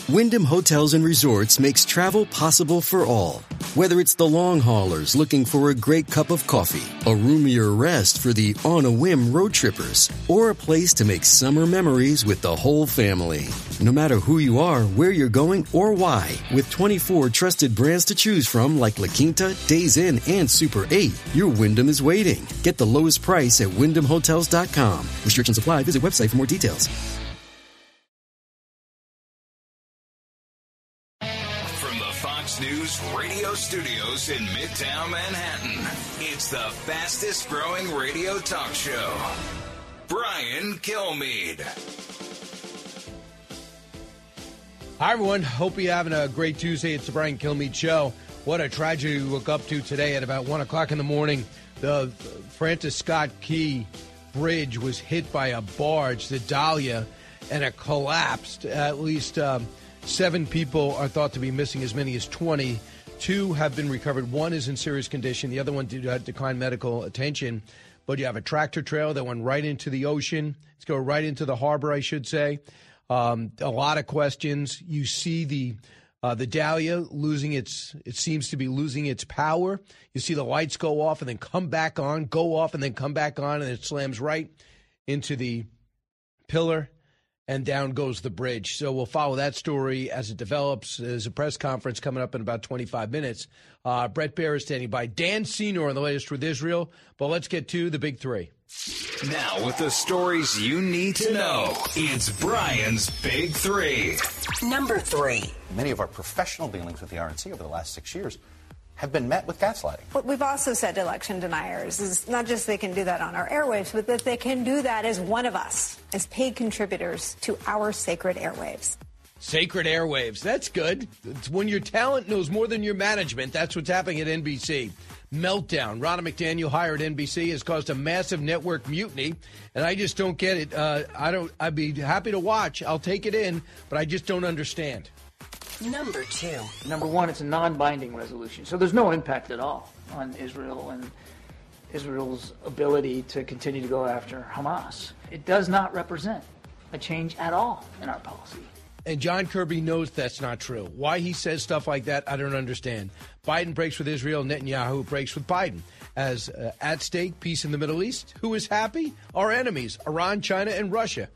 Wyndham Hotels and Resorts makes travel possible for all. Whether it's the long haulers looking for a great cup of coffee, a roomier rest for the on-a-whim road trippers, or a place to make summer memories with the whole family. No matter who you are, where you're going, or why, with 24 trusted brands to choose from like La Quinta, Days Inn, and Super 8, your Wyndham is waiting. Get the lowest price at WyndhamHotels.com. Restrictions apply. Visit website for more details. News radio studios in Midtown Manhattan. It's the fastest growing radio talk show. Brian Kilmeade. Hi, everyone. Hope you're having a great Tuesday. It's the Brian Kilmeade Show. What a tragedy we woke up to today at about 1 o'clock in the morning. The Francis Scott Key Bridge was hit by a barge, the Dahlia, and it collapsed. At least 7 people are thought to be missing, as many as 20. 2 have been recovered. 1 is in serious condition. The other one declined medical attention. But you have a tractor trailer that went right into the ocean. It's going right into the harbor, I should say. A lot of questions. You see the Dahlia it seems to be losing its power. You see the lights go off and then come back on, go off and then come back on, and it slams right into the pillar. And down goes the bridge. So we'll follow that story as it develops. There's a press conference coming up in about 25 minutes. Bret Baier is standing by. Dan Senor on the latest with Israel. But let's get to the big 3. Now with the stories you need to know, it's Brian's Big 3. Number 3. Many of our professional dealings with the RNC over the last 6 years have been met with gaslighting. What we've also said to election deniers is not just they can do that on our airwaves, but that they can do that as one of us, as paid contributors to our sacred airwaves. Sacred airwaves. That's good. It's when your talent knows more than your management. That's what's happening at NBC. Meltdown. Ronna McDaniel hired NBC has caused a massive network mutiny, and I just don't get it. I'd be happy to watch. I'll take it in, but I just don't understand. Number 2. Number 1, it's a non-binding resolution, so there's no impact at all on Israel and Israel's ability to continue to go after Hamas. It does not represent a change at all in our policy. And John Kirby knows that's not true. Why he says stuff like that, I don't understand. Biden breaks with Israel, Netanyahu breaks with Biden. As at stake, peace in the Middle East. Who is happy? Our enemies, Iran, China, and Russia.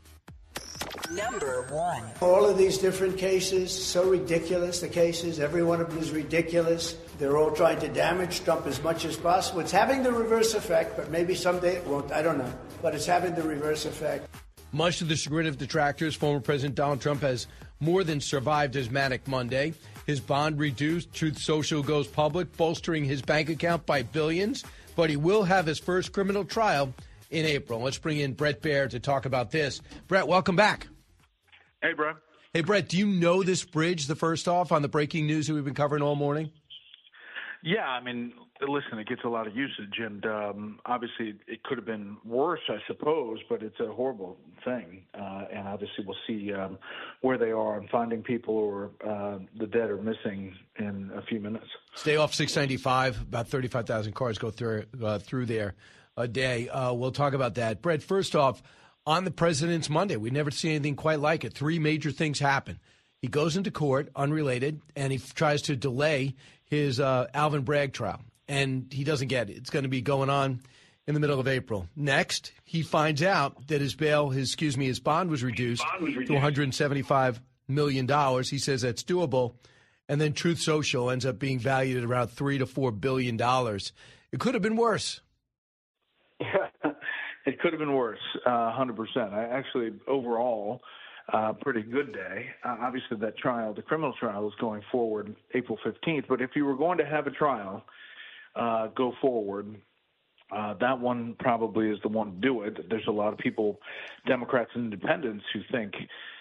Number 1. All of these different cases, so ridiculous, the cases, every one of them is ridiculous. They're all trying to damage Trump as much as possible. It's having the reverse effect, but maybe someday it won't. I don't know. But it's having the reverse effect. Much to the chagrin of detractors, former President Donald Trump has more than survived his Manic Monday. His bond reduced, Truth Social goes public, bolstering his bank account by billions. But he will have his first criminal trial in April. Let's bring in Bret Baier to talk about this. Bret, welcome back. Hey, bro. Hey, Bret, do you know this bridge, the first off, on the breaking news that we've been covering all morning? Yeah, I mean, listen, it gets a lot of usage, and obviously it could have been worse, I suppose, but it's a horrible thing. And obviously we'll see where they are on finding people or the dead or missing in a few minutes. Stay off 695. About 35,000 cars go through there a day. We'll talk about that. Bret, first off, on the President's Monday, we never see anything quite like it. 3 major things happen. He goes into court, unrelated, and he tries to delay his Alvin Bragg trial. And he doesn't get it. It's going to be going on in the middle of April. Next, he finds out that his bond was reduced to $175 million. He says that's doable. And then Truth Social ends up being valued at around $3 to $4 billion. It could have been worse. It could have been worse, 100%. I actually, overall, pretty good day. Obviously, that trial, the criminal trial, is going forward April 15th. But if you were going to have a trial go forward, that one probably is the one to do it. There's a lot of people, Democrats and independents, who think,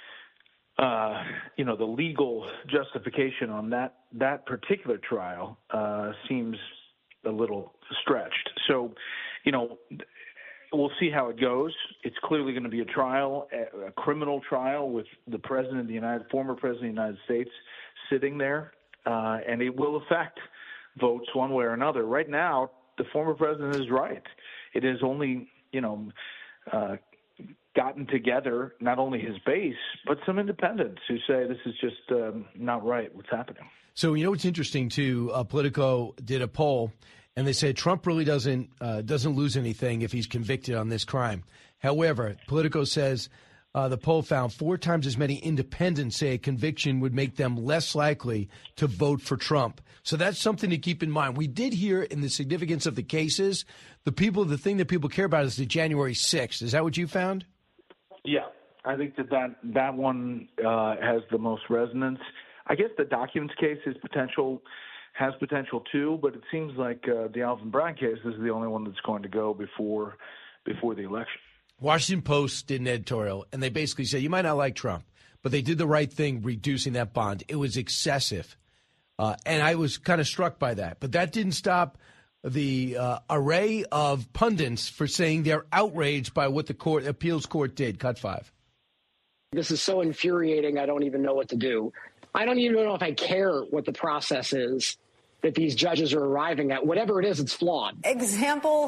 the legal justification on that particular trial seems a little stretched. So, we'll see how it goes. It's clearly going to be a trial, a criminal trial with the former president of the United States sitting there, and it will affect votes one way or another. Right now, the former president is right. It is only, gotten together, not only his base, but some independents who say this is just not right what's happening. So, you know what's interesting, too? Politico did a poll, and they said Trump really doesn't lose anything if he's convicted on this crime. However, Politico says the poll found 4 times as many independents say a conviction would make them less likely to vote for Trump. So that's something to keep in mind. We did hear in the significance of the cases, the thing that people care about is the January 6th. Is that what you found? Yeah, I think that one has the most resonance. I guess the documents case has potential too, but it seems like the Alvin Bragg case is the only one that's going to go before the election. Washington Post did an editorial, and they basically said, you might not like Trump, but they did the right thing reducing that bond. It was excessive, and I was kind of struck by that. But that didn't stop the array of pundits for saying they're outraged by what the appeals court did. Cut 5. This is so infuriating, I don't even know what to do. I don't even know if I care what the process is that these judges are arriving at. Whatever it is, it's flawed. Example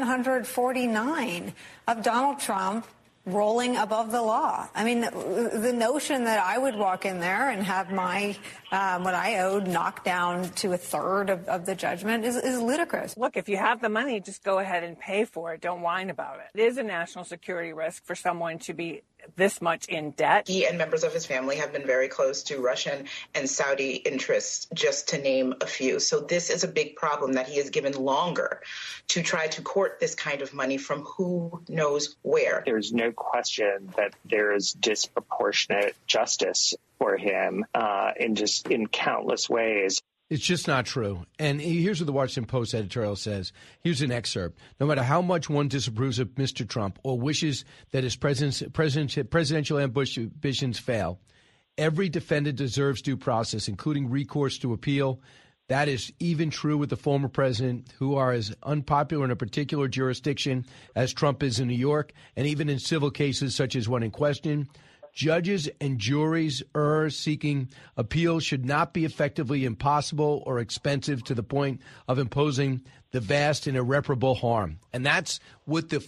749 of Donald Trump rolling above the law. I mean, the notion that I would walk in there and have my what I owed knocked down to a third of the judgment is ludicrous. Look, if you have the money, just go ahead and pay for it. Don't whine about it. It is a national security risk for someone to be this much in debt. He and members of his family have been very close to Russian and Saudi interests, just to name a few. So this is a big problem that he is given longer to try to court this kind of money from who knows where. There's no question that there is disproportionate justice for him in countless ways. It's just not true. And here's what the Washington Post editorial says. Here's an excerpt. No matter how much one disapproves of Mr. Trump or wishes that his presidential ambitions fail, every defendant deserves due process, including recourse to appeal. That is even true with the former president, who are as unpopular in a particular jurisdiction as Trump is in New York, and even in civil cases such as one in question. Judges and juries seeking appeal should not be effectively impossible or expensive to the point of imposing the vast and irreparable harm. And that's what the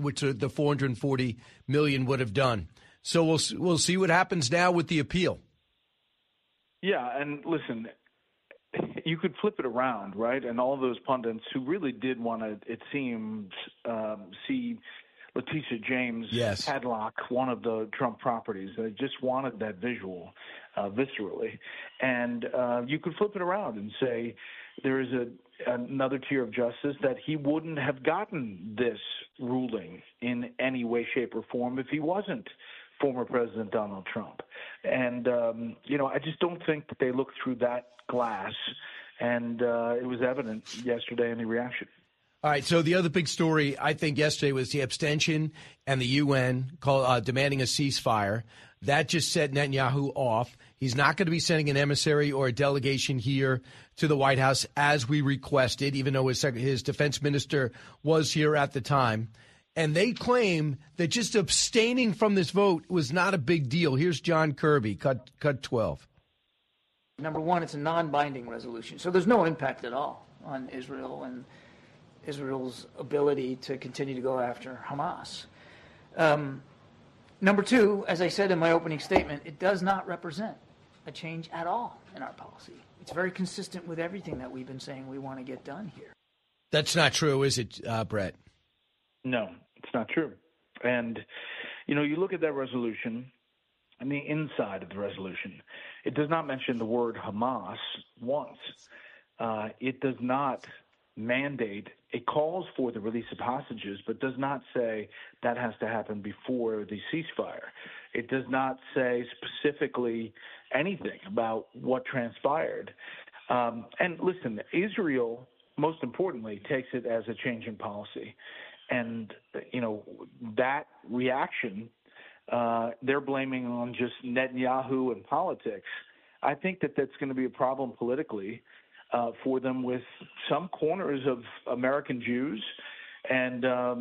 $440 million would have done. So we'll see what happens now with the appeal. Yeah, and listen, you could flip it around, right? And all of those pundits who really did want to, it seems, see Letitia James padlock one of the Trump properties. They just wanted that visual viscerally. And you could flip it around and say there is another tier of justice that he wouldn't have gotten this ruling in any way, shape, or form if he wasn't former President Donald Trump. And, I just don't think that they looked through that glass. And it was evident yesterday in the reaction. All right, so the other big story, I think, yesterday was the abstention and the UN demanding a ceasefire. That just set Netanyahu off. He's not going to be sending an emissary or a delegation here to the White House as we requested, even though his defense minister was here at the time. And they claim that just abstaining from this vote was not a big deal. Here's John Kirby, cut 12. Number one, it's a non-binding resolution, so there's no impact at all on Israel and Israel's ability to continue to go after Hamas. Number two, as I said in my opening statement, it does not represent a change at all in our policy. It's very consistent with everything that we've been saying we want to get done here. That's not true, is it, Brett? No, it's not true. And, you look at that resolution and the inside of the resolution. It does not mention the word Hamas once. It does not mandate. It calls for the release of hostages, but does not say that has to happen before the ceasefire. It does not say specifically anything about what transpired. And listen, Israel, most importantly, takes it as a change in policy. And, that reaction, they're blaming on just Netanyahu and politics. I think that that's going to be a problem politically for them with some corners of American Jews and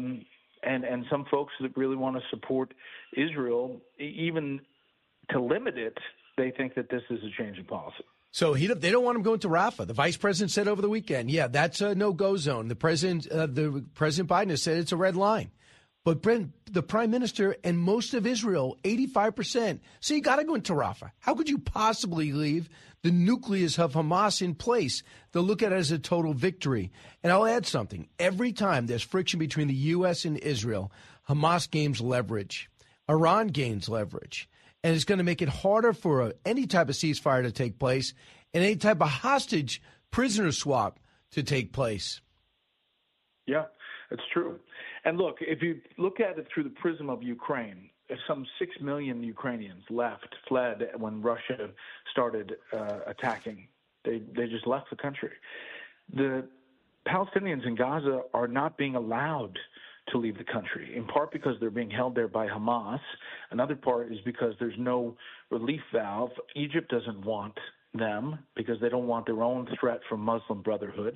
some folks that really want to support Israel. Even to limit it, they think that this is a change in policy. So they don't want him going to Rafah. The vice president said over the weekend, that's a no-go zone. The president Biden has said it's a red line. But Brent, the prime minister and most of Israel, 85%. So you got to go into Rafah. How could you possibly leave the nucleus of Hamas in place? They'll look at it as a total victory. And I'll add something. Every time there's friction between the U.S. and Israel, Hamas gains leverage. Iran gains leverage. And it's going to make it harder for any type of ceasefire to take place and any type of hostage prisoner swap to take place. Yeah, that's true. And look, if you look at it through the prism of Ukraine, some 6 million Ukrainians fled when Russia started attacking. They just left the country. The Palestinians in Gaza are not being allowed to leave the country, in part because they're being held there by Hamas. Another part is because there's no relief valve. Egypt doesn't want them because they don't want their own threat from Muslim Brotherhood.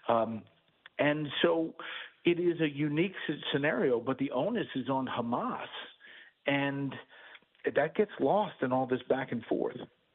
And so it is a unique scenario, but the onus is on Hamas. And that gets lost in all this back and forth.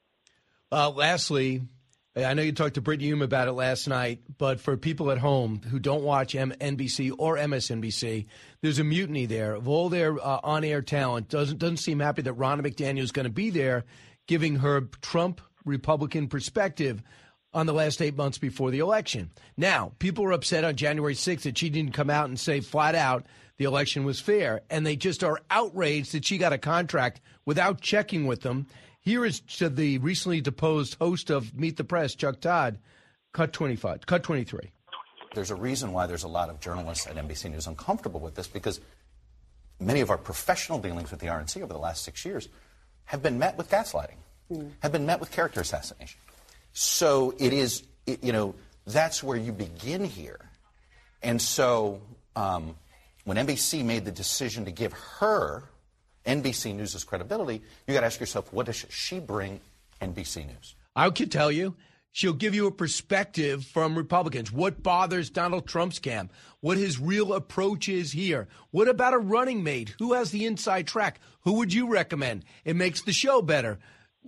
Lastly, I know you talked to Brittany Hume about it last night, but for people at home who don't watch NBC or MSNBC, there's a mutiny there of all their on-air talent. Doesn't seem happy that Ronna McDaniel is going to be there, giving her Trump Republican perspective on the last 8 months before the election. Now, people were upset on January 6th that she didn't come out and say flat out the election was fair, and they just are outraged that she got a contract without checking with them. Here is the recently deposed host of Meet the Press, Chuck Todd, cut 23. There's a reason why there's a lot of journalists at NBC News uncomfortable with this, because many of our professional dealings with the RNC over the last 6 years have been met with gaslighting, have been met with character assassination. So it is, that's where you begin here. And so when NBC made the decision to give her NBC News' credibility, you got to ask yourself, what does she bring NBC News? I can tell you, she'll give you a perspective from Republicans. What bothers Donald Trump's camp? What his real approach is here? What about a running mate? Who has the inside track? Who would you recommend? It makes the show better.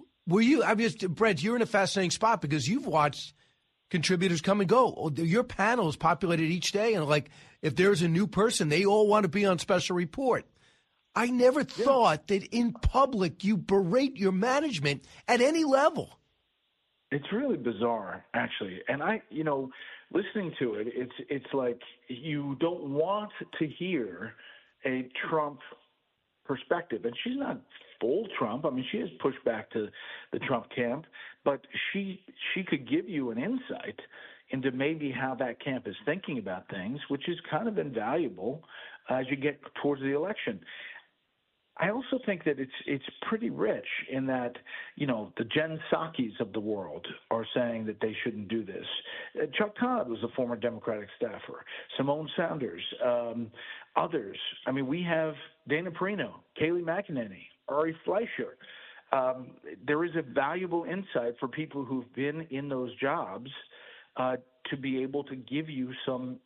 Brent, you're in a fascinating spot because you've watched contributors come and go. Your panel is populated each day, and if there's a new person, they all want to be on Special Report. I never thought that in public you berate your management at any level. It's really bizarre, actually. And listening to it, it's like you don't want to hear a Trump perspective. And she's not full Trump. I mean, she has pushed back to the Trump camp, but she could give you an insight into maybe how that camp is thinking about things, which is kind of invaluable as you get towards the election. I also think that it's pretty rich in that, the Jen Psaki's of the world are saying that they shouldn't do this. Chuck Todd was a former Democratic staffer. Simone Sanders, others. I mean, we have Dana Perino, Kayleigh McEnany, Ari Fleischer. There is a valuable insight for people who've been in those jobs to be able to give you some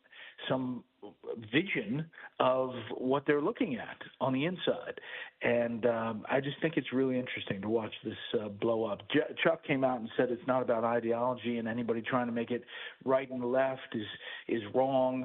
vision of what they're looking at on the inside. And I just think it's really interesting to watch this blow up. Chuck came out and said it's not about ideology, and anybody trying to make it right and left is wrong.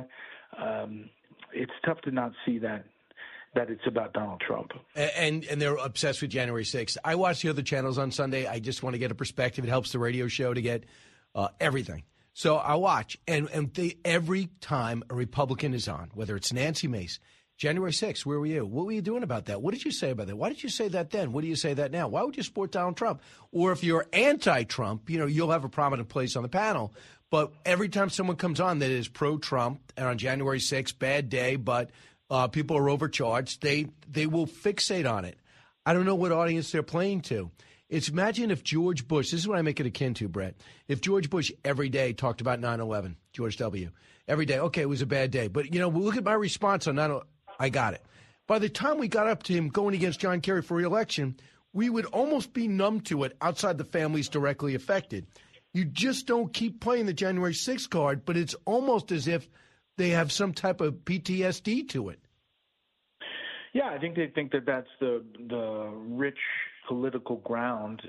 It's tough to not see that it's about Donald Trump. And they're obsessed with January 6th. I watch the other channels on Sunday. I just want to get a perspective. It helps the radio show to get everything. So I watch, and every time a Republican is on, whether it's Nancy Mace, January 6th, where were you? What were you doing about that? What did you say about that? Why did you say that then? What do you say that now? Why would you support Donald Trump? Or if you're anti-Trump, you'll have a prominent place on the panel. But every time someone comes on that is pro-Trump, and on January 6th, bad day, but people are overcharged, they will fixate on it. I don't know what audience they're playing to. Imagine if George Bush, this is what I make it akin to, Brett. If George Bush every day talked about 9/11, George W. Every day, okay, it was a bad day. But, look at my response on 9/11. I got it. By the time we got up to him going against John Kerry for re-election, we would almost be numb to it outside the families directly affected. You just don't keep playing the January 6th card, but it's almost as if they have some type of PTSD to it. Yeah, I think they think that that's the rich political ground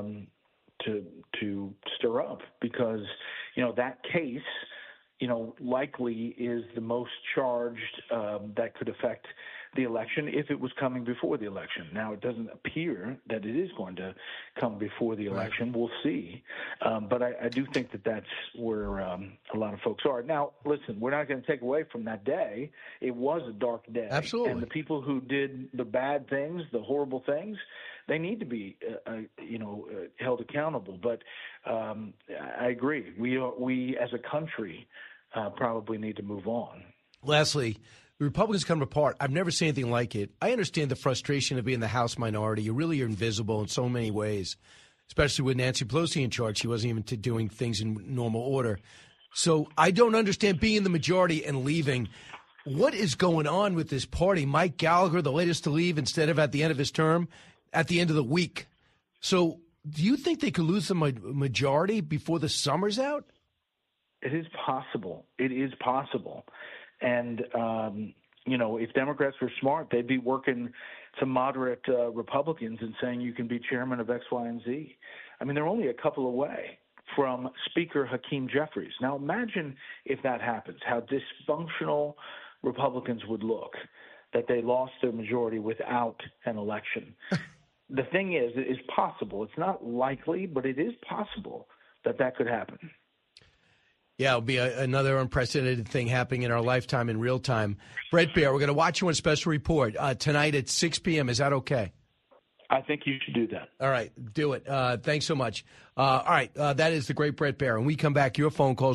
to stir up because, that case, likely is the most charged that could affect the election if it was coming before the election. Now, it doesn't appear that it is going to come before the election. Right. We'll see. But I do think that that's where a lot of folks are. Now, listen, we're not going to take away from that day. It was a dark day. Absolutely. And the people who did the bad things, the horrible things, they need to be, held accountable. But I agree. We as a country probably need to move on. Lastly, the Republicans come apart. I've never seen anything like it. I understand the frustration of being the House minority. You really are invisible in so many ways, especially with Nancy Pelosi in charge. She wasn't even doing things in normal order. So I don't understand being in the majority and leaving. What is going on with this party? Mike Gallagher, the latest to leave instead of at the end of his term, at the end of the week. So do you think they could lose the majority before the summer's out? It is possible. It is possible. And, if Democrats were smart, they'd be working to moderate Republicans and saying you can be chairman of X, Y, and Z. I mean, they're only a couple away from Speaker Hakeem Jeffries. Now, imagine if that happens, how dysfunctional Republicans would look, that they lost their majority without an election. The thing is, it is possible. It's not likely, but it is possible that could happen. Yeah, it'll be another unprecedented thing happening in our lifetime in real time. Bret Baier, we're going to watch you on Special Report tonight at 6 p.m. Is that okay? I think you should do that. All right, do it. Thanks so much. All right, that is the great Bret Baier. When we come back, your phone calls,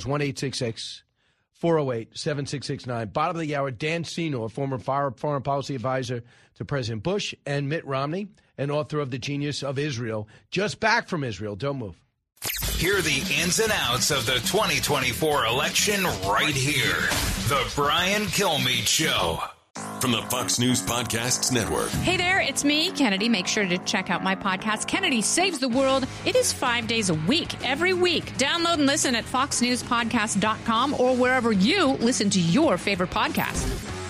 1-866-408-7669. Bottom of the hour, Dan Senor, former foreign policy advisor to President Bush and Mitt Romney, and author of The Genius of Israel, just back from Israel. Don't move. Hear the ins and outs of the 2024 election right here. The Brian Kilmeade Show. From the Fox News Podcasts Network. Hey there, it's me, Kennedy. Make sure to check out my podcast, Kennedy Saves the World. It is 5 days a week, every week. Download and listen at foxnewspodcast.com or wherever you listen to your favorite podcast.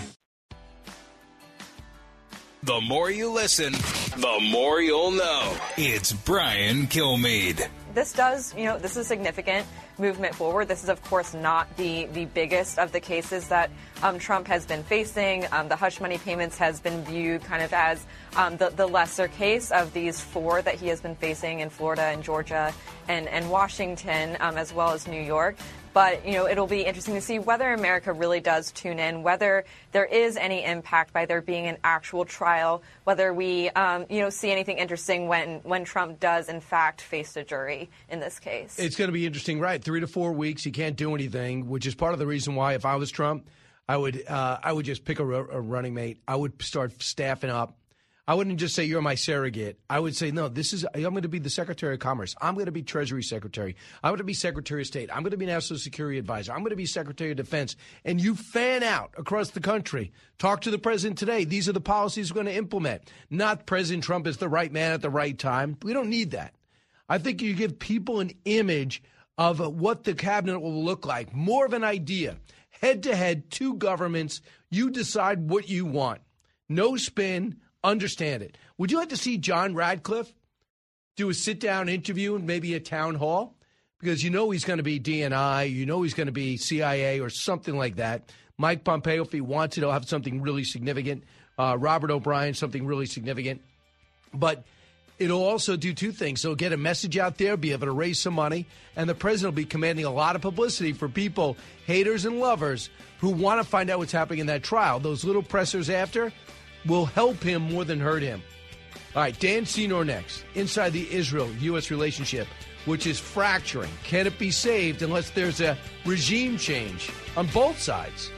The more you listen, the more you'll know. It's Brian Kilmeade. This is a significant movement forward. This is, of course, not the biggest of the cases that Trump has been facing. The hush money payments has been viewed kind of as the lesser case of these four that he has been facing in Florida and Georgia and Washington, as well as New York. But, it'll be interesting to see whether America really does tune in, whether there is any impact by there being an actual trial, whether we, see anything interesting when Trump does, in fact, face a jury in this case. It's going to be interesting, right? 3 to 4 weeks, you can't do anything, which is part of the reason why if I was Trump, I would just pick a running mate. I would start staffing up. I wouldn't just say you're my surrogate. I would say, no, I'm going to be the Secretary of Commerce. I'm going to be Treasury Secretary. I'm going to be Secretary of State. I'm going to be National Security Advisor. I'm going to be Secretary of Defense. And you fan out across the country. Talk to the president today. These are the policies we're going to implement. Not President Trump is the right man at the right time. We don't need that. I think you give people an image of what the cabinet will look like, more of an idea. Head-to-head, two governments. You decide what you want. No spin. Understand it. Would you like to see John Radcliffe do a sit-down interview in maybe a town hall? Because he's going to be DNI, he's going to be CIA or something like that. Mike Pompeo, if he wants it, he'll have something really significant. Robert O'Brien, something really significant. But it'll also do two things. It'll get a message out there, be able to raise some money, and the president will be commanding a lot of publicity for people, haters and lovers, who want to find out what's happening in that trial. Those little pressers after will help him more than hurt him. All right, Dan Senor next. Inside the Israel-U.S. relationship, which is fracturing. Can it be saved unless there's a regime change on both sides?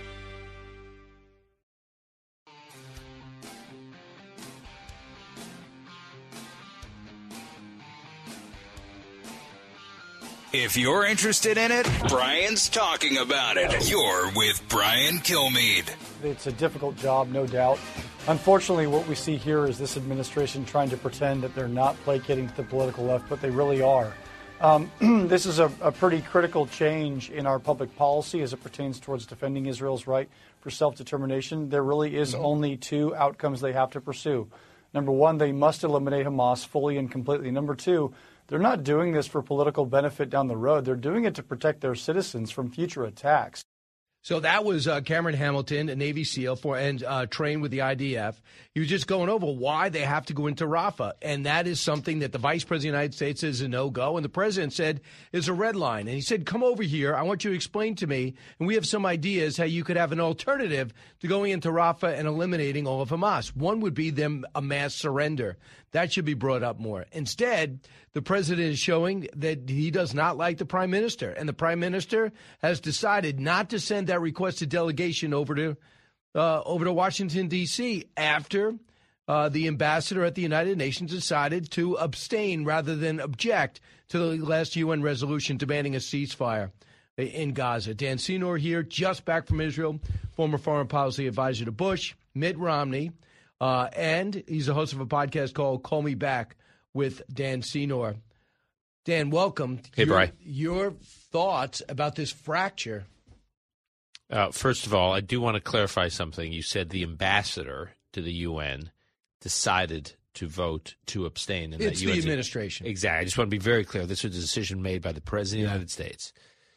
If you're interested in it, Brian's talking about it. You're with Brian Kilmeade. It's a difficult job, no doubt. Unfortunately, what we see here is this administration trying to pretend that they're not placating to the political left, but they really are. This is a pretty critical change in our public policy as it pertains towards defending Israel's right for self-determination. There really is only two outcomes they have to pursue. Number one, they must eliminate Hamas fully and completely. Number two, they're not doing this for political benefit down the road. They're doing it to protect their citizens from future attacks. So that was Cameron Hamilton, a Navy SEAL and trained with the IDF. He was just going over why they have to go into Rafah. And that is something that the Vice President of the United States says is a no-go. And the President said is a red line. And he said, come over here. I want you to explain to me. And we have some ideas how you could have an alternative to going into Rafah and eliminating all of Hamas. One would be them a mass surrender. That should be brought up more. Instead, the president is showing that he does not like the prime minister. And the prime minister has decided not to send that requested delegation over to Washington, D.C. after the ambassador at the United Nations decided to abstain rather than object to the last UN resolution demanding a ceasefire in Gaza. Dan Senor here, just back from Israel, former foreign policy advisor to Bush, Mitt Romney, and he's the host of a podcast called Call Me Back with Dan Senor. Dan, welcome. Hey, Brian. Your thoughts about this fracture? First of all, I do want to clarify something. You said the ambassador to the UN decided to vote to abstain. In it's that the administration. Exactly. I just want to be very clear. This was a decision made by the President of the United States.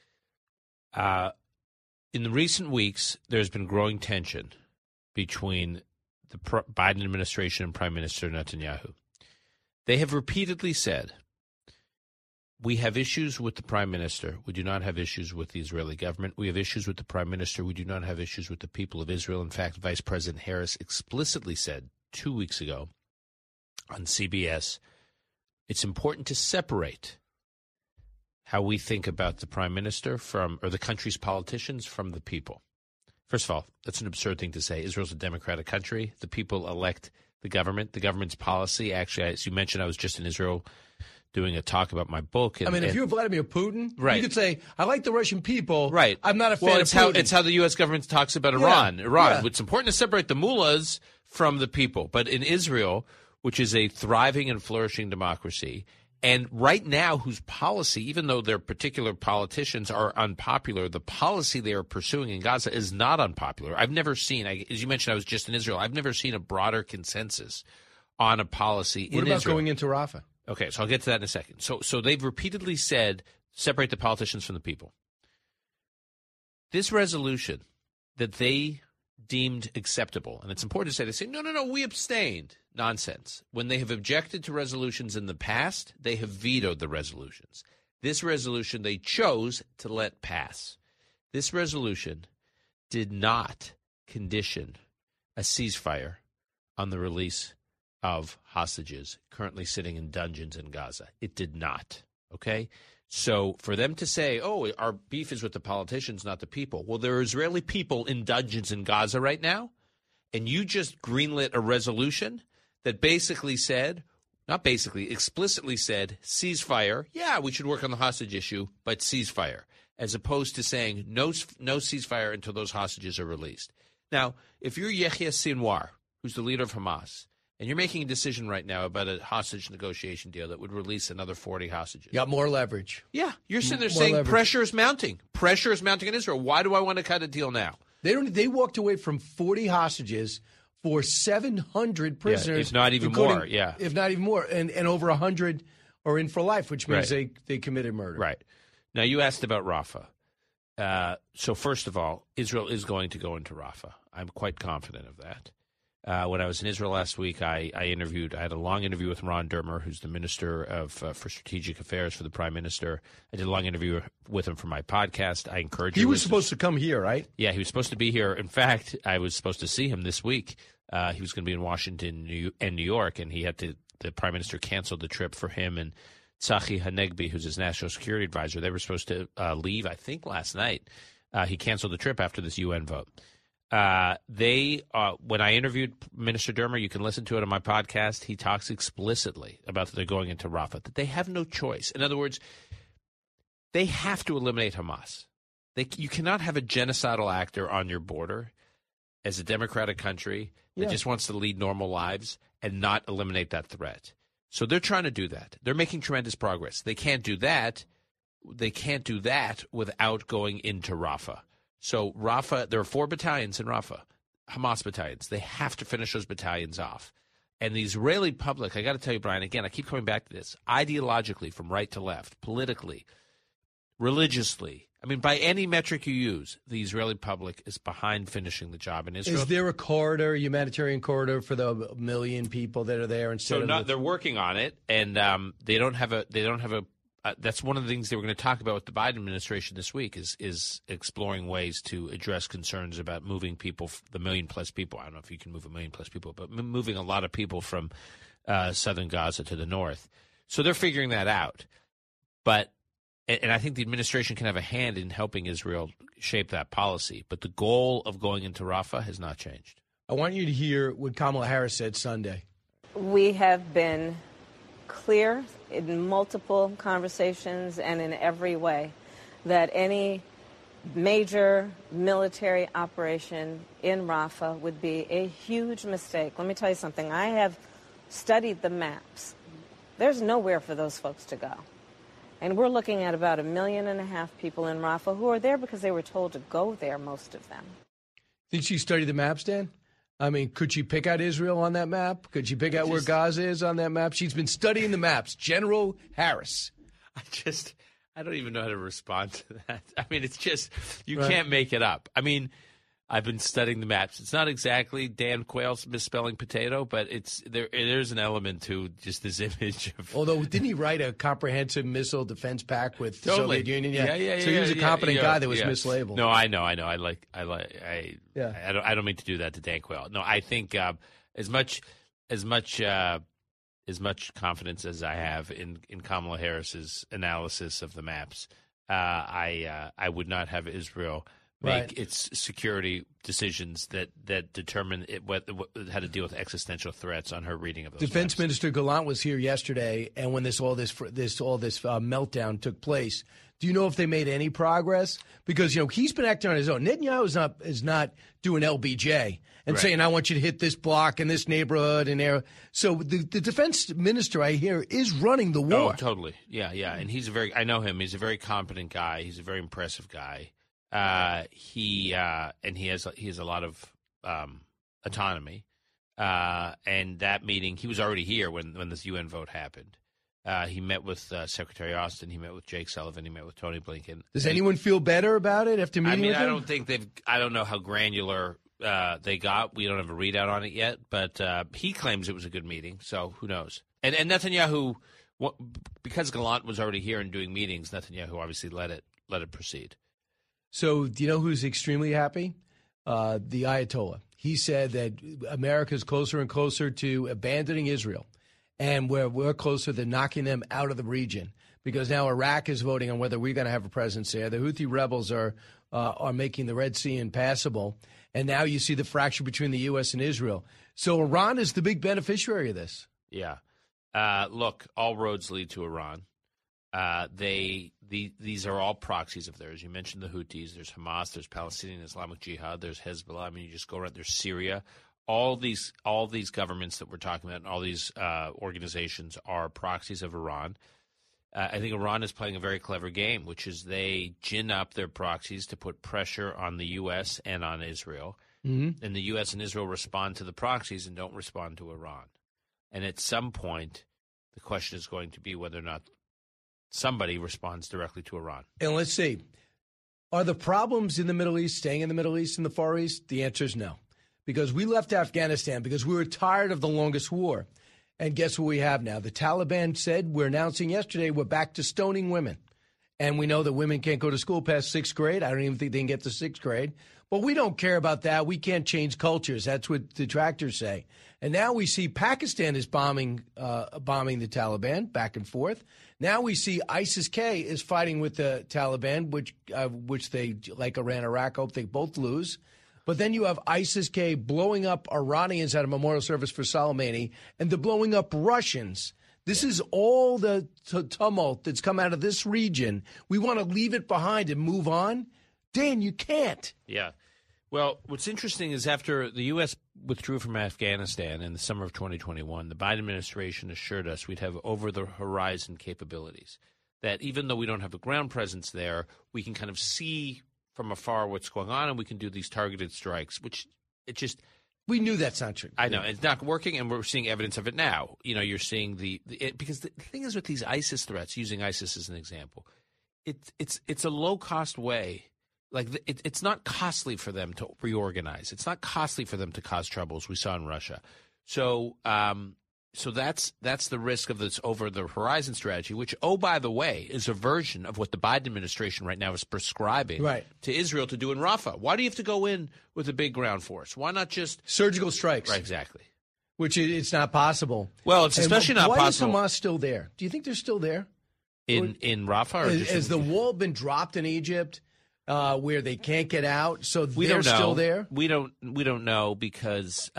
In the recent weeks, there's been growing tension between the Biden administration and Prime Minister Netanyahu. They have repeatedly said, we have issues with the prime minister. We do not have issues with the Israeli government. We have issues with the prime minister. We do not have issues with the people of Israel. In fact, Vice President Harris explicitly said 2 weeks ago on CBS, it's important to separate how we think about the prime minister or the country's politicians from the people. First of all, that's an absurd thing to say. Israel's a democratic country. The people elect the government. The government's policy, actually, as you mentioned, I was just in Israel doing a talk about my book. And, if you're Vladimir Putin, right. You could say, I like the Russian people. Right. I'm not a fan of Putin. It's how the U.S. government talks about Iran. Yeah. It's important to separate the mullahs from the people. But in Israel, which is a thriving and flourishing democracy, and right now whose policy, even though their particular politicians are unpopular, the policy they are pursuing in Gaza is not unpopular. I've never seen, as you mentioned, I was just in Israel, I've never seen a broader consensus on a policy in Israel. What about going into Rafah? Okay, so I'll get to that in a second. So they've repeatedly said, separate the politicians from the people. This resolution that they deemed acceptable, and it's important to say, they say, no, we abstained. Nonsense. When they have objected to resolutions in the past, they have vetoed the resolutions. This resolution they chose to let pass. This resolution did not condition a ceasefire on the release of hostages currently sitting in dungeons in Gaza. It did not. Okay? So for them to say, our beef is with the politicians, not the people. Well, there are Israeli people in dungeons in Gaza right now, and you just greenlit a resolution that basically said, explicitly said, ceasefire. Yeah, we should work on the hostage issue, but ceasefire, as opposed to saying no ceasefire until those hostages are released. Now, if you're Yahya Sinwar, who's the leader of Hamas, and you're making a decision right now about a hostage negotiation deal that would release another 40 hostages. You got more leverage. Yeah, you're sitting there saying pressure is mounting. Pressure is mounting in Israel. Why do I want to cut a deal now? They walked away from 40 hostages for 700 prisoners. If not even more, yeah. If not even more. And over 100 are in for life, which means they committed murder. Right. Now, you asked about Rafah. So first of all, Israel is going to go into Rafah. I'm quite confident of that. When I was in Israel last week, I had a long interview with Ron Dermer, who's the Minister for Strategic Affairs for the Prime Minister. I did a long interview with him for my podcast. I encourage you. He was supposed to come here, right? Yeah, he was supposed to be here. In fact, I was supposed to see him this week. He was going to be in Washington and New York, and the Prime Minister canceled the trip for him and Tzachi Hanegbi, who's his national security advisor. They were supposed to leave, I think, last night. He canceled the trip after this UN vote. When I interviewed Minister Dermer, you can listen to it on my podcast, he talks explicitly about that they're going into Rafah, that they have no choice. In other words, they have to eliminate Hamas. You cannot have a genocidal actor on your border as a democratic country that just wants to lead normal lives and not eliminate that threat. So they're trying to do that. They're making tremendous progress. They can't do that. They can't do that without going into Rafah. So Rafah, there are 4 battalions in Rafah, Hamas battalions. They have to finish those battalions off. And the Israeli public, I got to tell you, Brian, again, I keep coming back to this, ideologically from right to left, politically, religiously, I mean, by any metric you use, the Israeli public is behind finishing the job in Israel. Is there a corridor, humanitarian corridor, for the 1 million people that are there instead of? They're working on it, and they don't have a. That's one of the things they were going to talk about with the Biden administration this week is exploring ways to address concerns about moving people, the 1 million plus people. I don't know if you can move 1 million plus people, but moving a lot of people from southern Gaza to the north. So they're figuring that out, and I think the administration can have a hand in helping Israel shape that policy. But the goal of going into Rafah has not changed. I want you to hear what Kamala Harris said Sunday. We have been clear in multiple conversations and in every way that any major military operation in Rafah would be a huge mistake. Let me tell you something. I have studied the maps. There's nowhere for those folks to go. And we're looking at about 1.5 million people in Rafah who are there because they were told to go there, most of them. Did she study the maps, Dan? I mean, could she pick out Israel on that map? Could she pick out where Gaza is on that map? She's been studying the maps. General Harris. I don't even know how to respond to that. I mean, it's just, you can't make it up. I mean, I've been studying the maps. It's not exactly Dan Quayle's misspelling potato, but there's an element to just this image of. Although, didn't he write a comprehensive missile defense pact with the Soviet Union? Yeah. So he was a competent guy that was mislabeled. No, I know. I don't mean to do that to Dan Quayle. No, I think as much confidence as I have in Kamala Harris's analysis of the maps, I would not have Israel make its security decisions that determine how to deal with existential threats on her reading of those Defense maps. Minister Gallant was here yesterday, and when all this meltdown took place, do you know if they made any progress? Because he's been acting on his own. Netanyahu is not doing LBJ and saying, "I want you to hit this block in this neighborhood and there." So the defense minister, I hear, is running the war. Oh, totally. Yeah, and I know him. He's a very competent guy. He's a very impressive guy. He has a lot of autonomy. And that meeting, he was already here when this UN vote happened. He met with Secretary Austin. He met with Jake Sullivan. He met with Tony Blinken. Does anyone feel better about it after meeting with him? I don't know how granular they got. We don't have a readout on it yet, but he claims it was a good meeting. So who knows? And Netanyahu, because Gallant was already here and doing meetings, Netanyahu obviously let it proceed. So do you know who's extremely happy? The Ayatollah. He said that America is closer and closer to abandoning Israel, and we're closer to knocking them out of the region, because now Iraq is voting on whether we're going to have a presence there. The Houthi rebels are making the Red Sea impassable, and now you see the fracture between the U.S. and Israel. So Iran is the big beneficiary of this. Yeah. Look, all roads lead to Iran. These are all proxies of theirs. You mentioned the Houthis. There's Hamas. There's Palestinian Islamic Jihad. There's Hezbollah. I mean, you just go around. There's Syria. All these governments that we're talking about, and all these organizations are proxies of Iran. I think Iran is playing a very clever game, which is they gin up their proxies to put pressure on the U.S. and on Israel. Mm-hmm. And the U.S. and Israel respond to the proxies and don't respond to Iran. And at some point, the question is going to be whether or not somebody responds directly to Iran. And let's see. Are the problems in the Middle East staying in the Middle East and the Far East? The answer is no. Because we left Afghanistan because we were tired of the longest war. And guess what we have now? The Taliban said, we're announcing yesterday, we're back to stoning women. And we know that women can't go to school past 6th grade. I don't even think they can get to 6th grade. But we don't care about that. We can't change cultures. That's what detractors say. And now we see Pakistan is bombing the Taliban back and forth. Now we see ISIS-K is fighting with the Taliban, which they, like Iran, Iraq, hope they both lose. But then you have ISIS-K blowing up Iranians at a memorial service for Soleimani, and they're blowing up Russians. This is all the tumult that's come out of this region. We want to leave it behind and move on? Dan, you can't. Yeah. Well, what's interesting is after the U.S. withdrew from Afghanistan in the summer of 2021, the Biden administration assured us we'd have over-the-horizon capabilities, that even though we don't have a ground presence there, we can kind of see from afar what's going on, and we can do these targeted strikes, which it just – we knew that's not true. I know. It's not working, and we're seeing evidence of it now. You know, you're seeing because the thing is with these ISIS threats, using ISIS as an example, it's a low-cost way. Like, it's not costly for them to reorganize. It's not costly for them to cause troubles we saw in Russia. So that's the risk of this over-the-horizon strategy, which, oh, by the way, is a version of what the Biden administration right now is prescribing to Israel to do in Rafah. Why do you have to go in with a big ground force? Why not just surgical strikes? Right, exactly. Which it's not possible. Well, it's especially not possible. Why is Hamas still there? Do you think they're still there? In Rafah? Or has the wall been dropped in Egypt where they can't get out? So they're don't know. Still there? We don't know because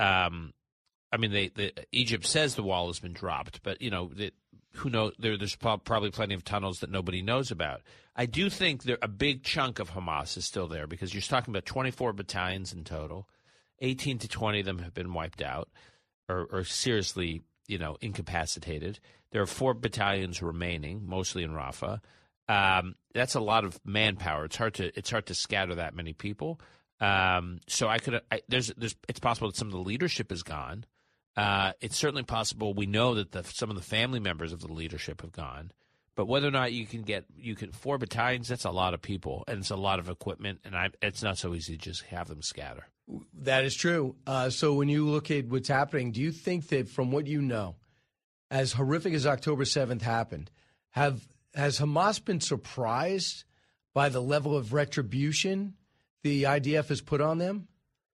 Egypt says the wall has been dropped, but who knows? There's probably plenty of tunnels that nobody knows about. I do think a big chunk of Hamas is still there because you're talking about 24 battalions in total. 18 to 20 of them have been wiped out or seriously, incapacitated. There are 4 battalions remaining, mostly in Rafah. That's a lot of manpower. It's hard to scatter that many people. So it's possible that some of the leadership is gone. It's certainly possible. We know that some of the family members of the leadership have gone. But whether or not you can 4 battalions, that's a lot of people and it's a lot of equipment, and it's not so easy to just have them scatter. That is true. So when you look at what's happening, do you think that from what you know, as horrific as October 7th happened, has Hamas been surprised by the level of retribution the IDF has put on them?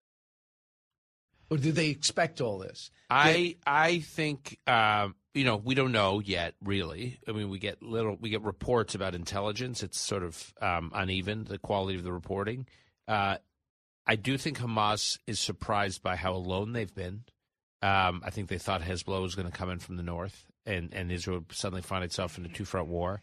Or do they expect all this? I think we don't know yet, really. I mean, we get reports about intelligence. It's sort of uneven, the quality of the reporting. I do think Hamas is surprised by how alone they've been. I think they thought Hezbollah was going to come in from the north, and Israel would suddenly find itself in a two-front war.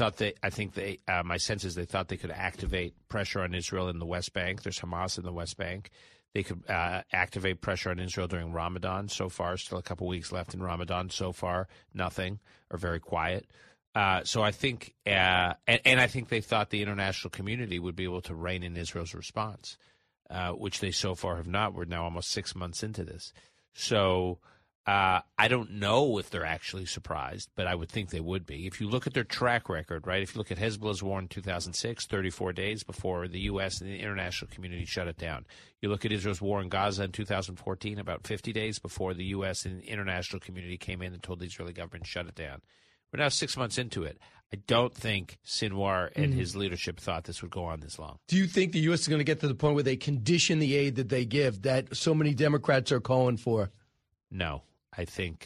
My sense is they thought they could activate pressure on Israel in the West Bank. There's Hamas in the West Bank. They could activate pressure on Israel during Ramadan. So far, still a couple weeks left in Ramadan. So far, nothing, or very quiet. So I think, and I think they thought the international community would be able to rein in Israel's response, which they so far have not. We're now almost 6 months into this. So I don't know if they're actually surprised, but I would think they would be. If you look at their track record, right, if you look at Hezbollah's war in 2006, 34 days before the U.S. and the international community shut it down. You look at Israel's war in Gaza in 2014, about 50 days before the U.S. and the international community came in and told the Israeli government to shut it down. We're now 6 months into it. I don't think Sinwar and his leadership thought this would go on this long. Do you think the U.S. is going to get to the point where they condition the aid that they give that so many Democrats are calling for? No. I think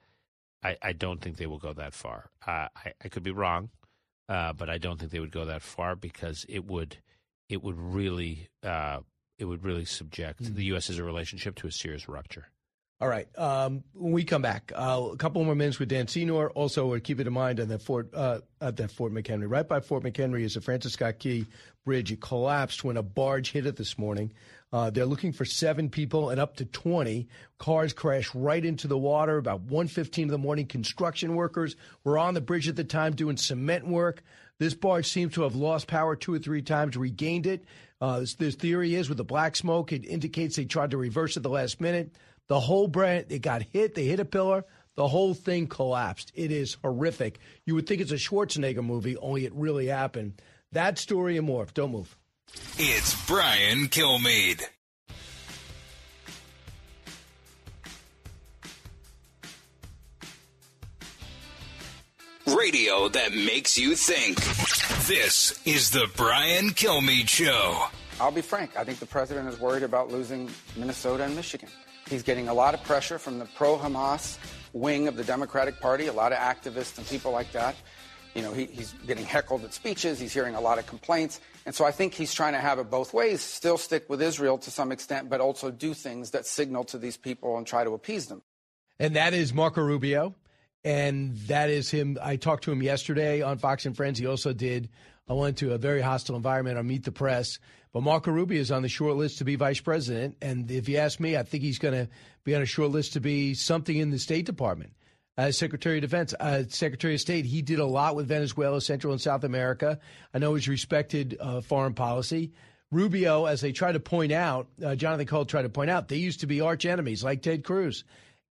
I don't think they will go that far. I could be wrong, but I don't think they would go that far because it would really subject the U.S. as a relationship to a serious rupture. All right. When we come back, a couple more minutes with Dan Senor. Also, keep it in mind on that Fort McHenry. Right by Fort McHenry is the Francis Scott Key Bridge. It collapsed when a barge hit it this morning. They're looking for 7 people and up to 20. Cars crashed right into the water about 1:15 in the morning. Construction workers were on the bridge at the time doing cement work. This barge seems to have lost power 2 or 3 times, regained it. The theory is with the black smoke, it indicates they tried to reverse at the last minute. The whole brand, it got hit. They hit a pillar. The whole thing collapsed. It is horrific. You would think it's a Schwarzenegger movie, only it really happened. That story and more. Don't move. It's Brian Kilmeade. Radio that makes you think. This is the Brian Kilmeade Show. I'll be frank. I think the president is worried about losing Minnesota and Michigan. He's getting a lot of pressure from the pro-Hamas wing of the Democratic Party, a lot of activists and people like that. You know, he's getting heckled at speeches. He's hearing a lot of complaints. And so I think he's trying to have it both ways, still stick with Israel to some extent, but also do things that signal to these people and try to appease them. And that is Marco Rubio. And that is him. I talked to him yesterday on Fox and Friends. He also did. I went to a very hostile environment on Meet the Press. But Marco Rubio is on the short list to be vice president. And if you ask me, I think he's going to be on a short list to be something in the State Department. As Secretary of Defense, Secretary of State, he did a lot with Venezuela, Central and South America. I know he's respected foreign policy. Rubio, as they try to point out, Jonathan Cole tried to point out, they used to be arch enemies like Ted Cruz.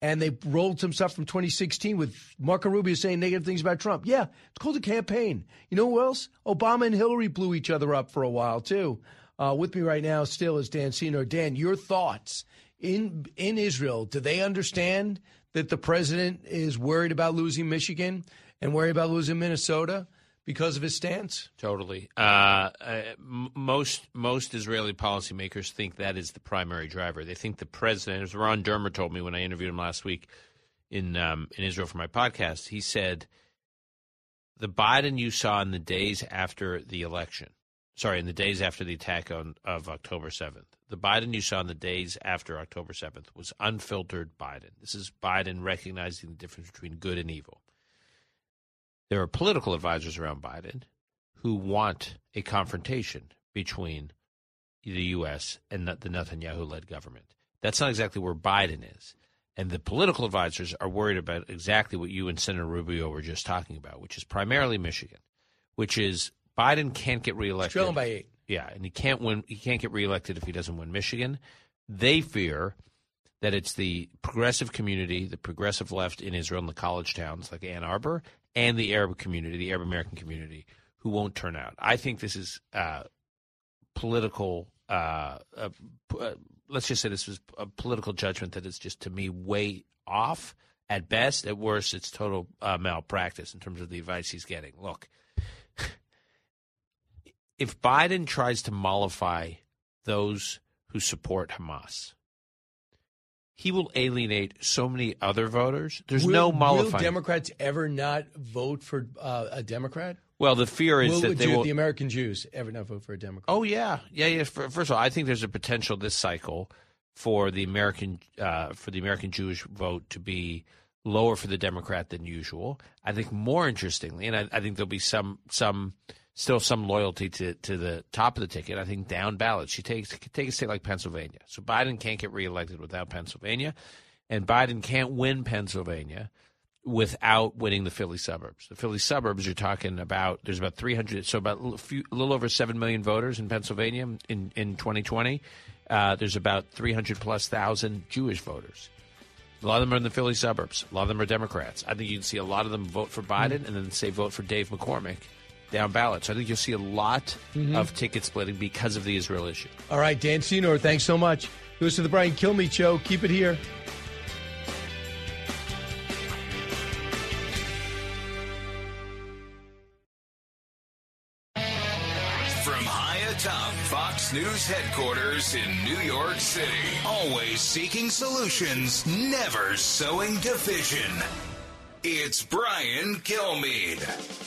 And they rolled some stuff from 2016 with Marco Rubio saying negative things about Trump. Yeah, it's called a campaign. You know who else? Obama and Hillary blew each other up for a while, too. With me right now still is Dan Senor. Dan, your thoughts. In Israel, do they understand that the president is worried about losing Michigan and worried about losing Minnesota because of his stance? Totally. Most Israeli policymakers think that is the primary driver. They think the president, as Ron Dermer told me when I interviewed him last week in Israel for my podcast, he said the Biden you saw in the days after the election, in the days after the attack of October 7th, the Biden you saw in the days after October 7th was unfiltered Biden. This is Biden recognizing the difference between good and evil. There are political advisors around Biden who want a confrontation between the U.S. and the Netanyahu-led government. That's not exactly where Biden is. And the political advisors are worried about exactly what you and Senator Rubio were just talking about, which is primarily Michigan, which is Biden can't get reelected. Trailing by 8. Yeah, and he can't win. He can't get reelected if he doesn't win Michigan. They fear that it's the progressive community, the progressive left in Israel, in the college towns like Ann Arbor, and the Arab community, the Arab American community, who won't turn out. I think this is political. Let's just say this was a political judgment that is just, to me, way off at best. At worst, it's total malpractice in terms of the advice he's getting. Look, if Biden tries to mollify those who support Hamas, he will alienate so many other voters. There's no mollifying. Will Democrats ever not vote for a Democrat? Well, the fear is that they will. The American Jews ever not vote for a Democrat? Oh, yeah. First of all, I think there's a potential this cycle for the American Jewish vote to be lower for the Democrat than usual. I think more interestingly, and I think there'll be still some loyalty to the top of the ticket. I think down ballots. You take a state like Pennsylvania. So Biden can't get reelected without Pennsylvania, and Biden can't win Pennsylvania without winning the Philly suburbs. The Philly suburbs, you're talking about, there's about 300, so about a little over 7 million voters in Pennsylvania in 2020. There's about 300,000+ Jewish voters. A lot of them are in the Philly suburbs. A lot of them are Democrats. I think you can see a lot of them vote for Biden and then say vote for Dave McCormick down ballot. So I think you'll see a lot of ticket splitting because of the Israel issue. All right, Dan Senor, thanks so much. Goes to the Brian Kilmeade Show. Keep it here. From high atop Fox News headquarters in New York City, always seeking solutions, never sowing division. It's Brian Kilmeade.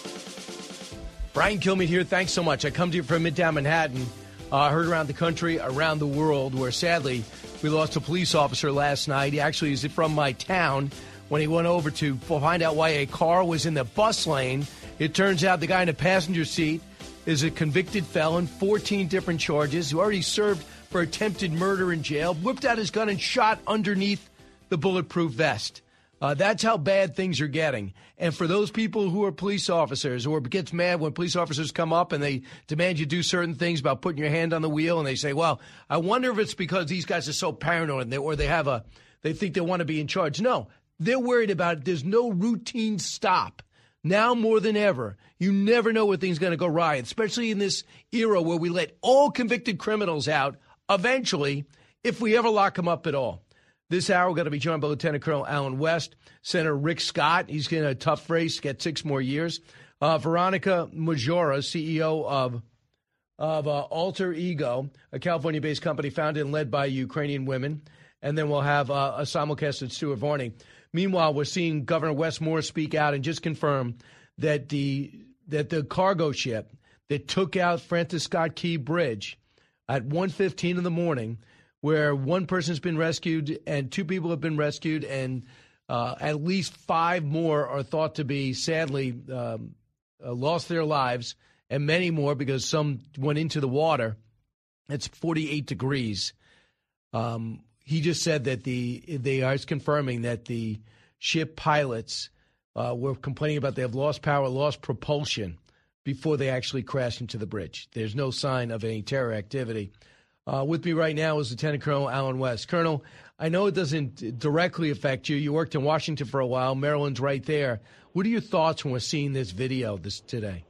Brian Kilmeade here. Thanks so much. I come to you from Midtown Manhattan. Heard around the country, around the world, where sadly we lost a police officer last night. He actually is from my town. When he went over to find out why a car was in the bus lane, it turns out the guy in the passenger seat is a convicted felon, 14 different charges, who already served for attempted murder in jail, whipped out his gun and shot underneath the bulletproof vest. That's how bad things are getting. And for those people who are police officers or gets mad when police officers come up and they demand you do certain things about putting your hand on the wheel, and they say, well, I wonder if it's because these guys are so paranoid or they think they want to be in charge. No, they're worried about it. There's no routine stop. Now more than ever, you never know where things are going to go awry, especially in this era where we let all convicted criminals out eventually, if we ever lock them up at all. This hour, we're going to be joined by Lieutenant Colonel Allen West, Senator Rick Scott. He's in a tough race, get 6 more years. Veronica Majora, CEO of Alter Ego, a California-based company founded and led by Ukrainian women. And then we'll have a simulcast at Stuart Varney. Meanwhile, we're seeing Governor Wes Moore speak out and just confirm that the cargo ship that took out Francis Scott Key Bridge at 1:15 in the morning, where one person's been rescued and 2 people have been rescued, and at least 5 more are thought to be, sadly, lost their lives, and many more because some went into the water. It's 48 degrees. He just said that they are confirming that the ship pilots were complaining about they have lost power, lost propulsion before they actually crashed into the bridge. There's no sign of any terror activity. With me right now is Lieutenant Colonel Allen West. Colonel, I know it doesn't directly affect you. You worked in Washington for a while. Maryland's right there. What are your thoughts when we're seeing this video today?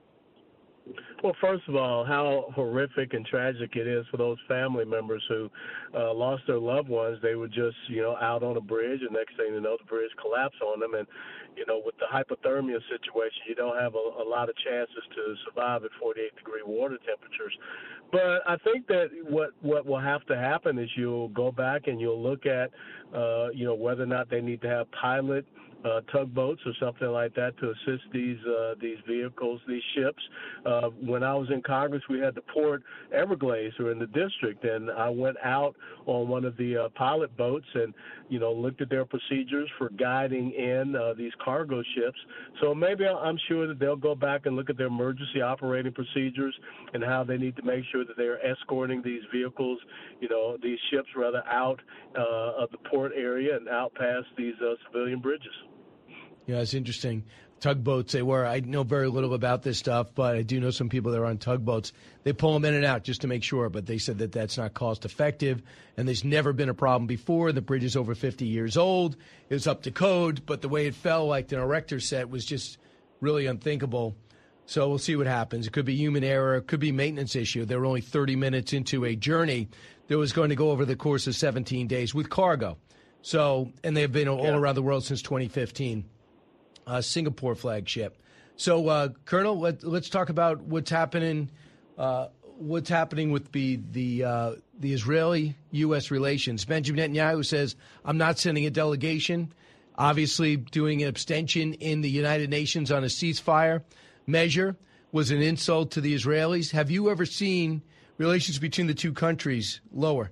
Well, first of all, how horrific and tragic it is for those family members who lost their loved ones. They were just, out on a bridge, and next thing you know, the bridge collapsed on them. And, with the hypothermia situation, you don't have a lot of chances to survive at 48-degree water temperatures. But I think that what will have to happen is you'll go back and you'll look at, whether or not they need to have pilot tugboats or something like that to assist these vehicles, these ships. When I was in Congress, we had the Port Everglades, or in the district, and I went out on one of the pilot boats and, looked at their procedures for guiding in these cargo ships. So maybe I'm sure that they'll go back and look at their emergency operating procedures and how they need to make sure that they're escorting these vehicles, these ships rather, out of the port area and out past these civilian bridges. Yeah, it's interesting. Tugboats, they were. I know very little about this stuff, but I do know some people that are on tugboats. They pull them in and out just to make sure, but they said that that's not cost effective, and there's never been a problem before. The bridge is over 50 years old. It was up to code, but the way it fell, like the erector set, was just really unthinkable. So we'll see what happens. It could be human error. It could be maintenance issue. They were only 30 minutes into a journey that was going to go over the course of 17 days with cargo. So, and they've been all around the world since 2015. Singapore flagship. So, Colonel, let's talk about what's happening. What's happening with the Israeli-U.S. relations? Benjamin Netanyahu says, "I'm not sending a delegation." Obviously, doing an abstention in the United Nations on a ceasefire measure was an insult to the Israelis. Have you ever seen relations between the two countries lower?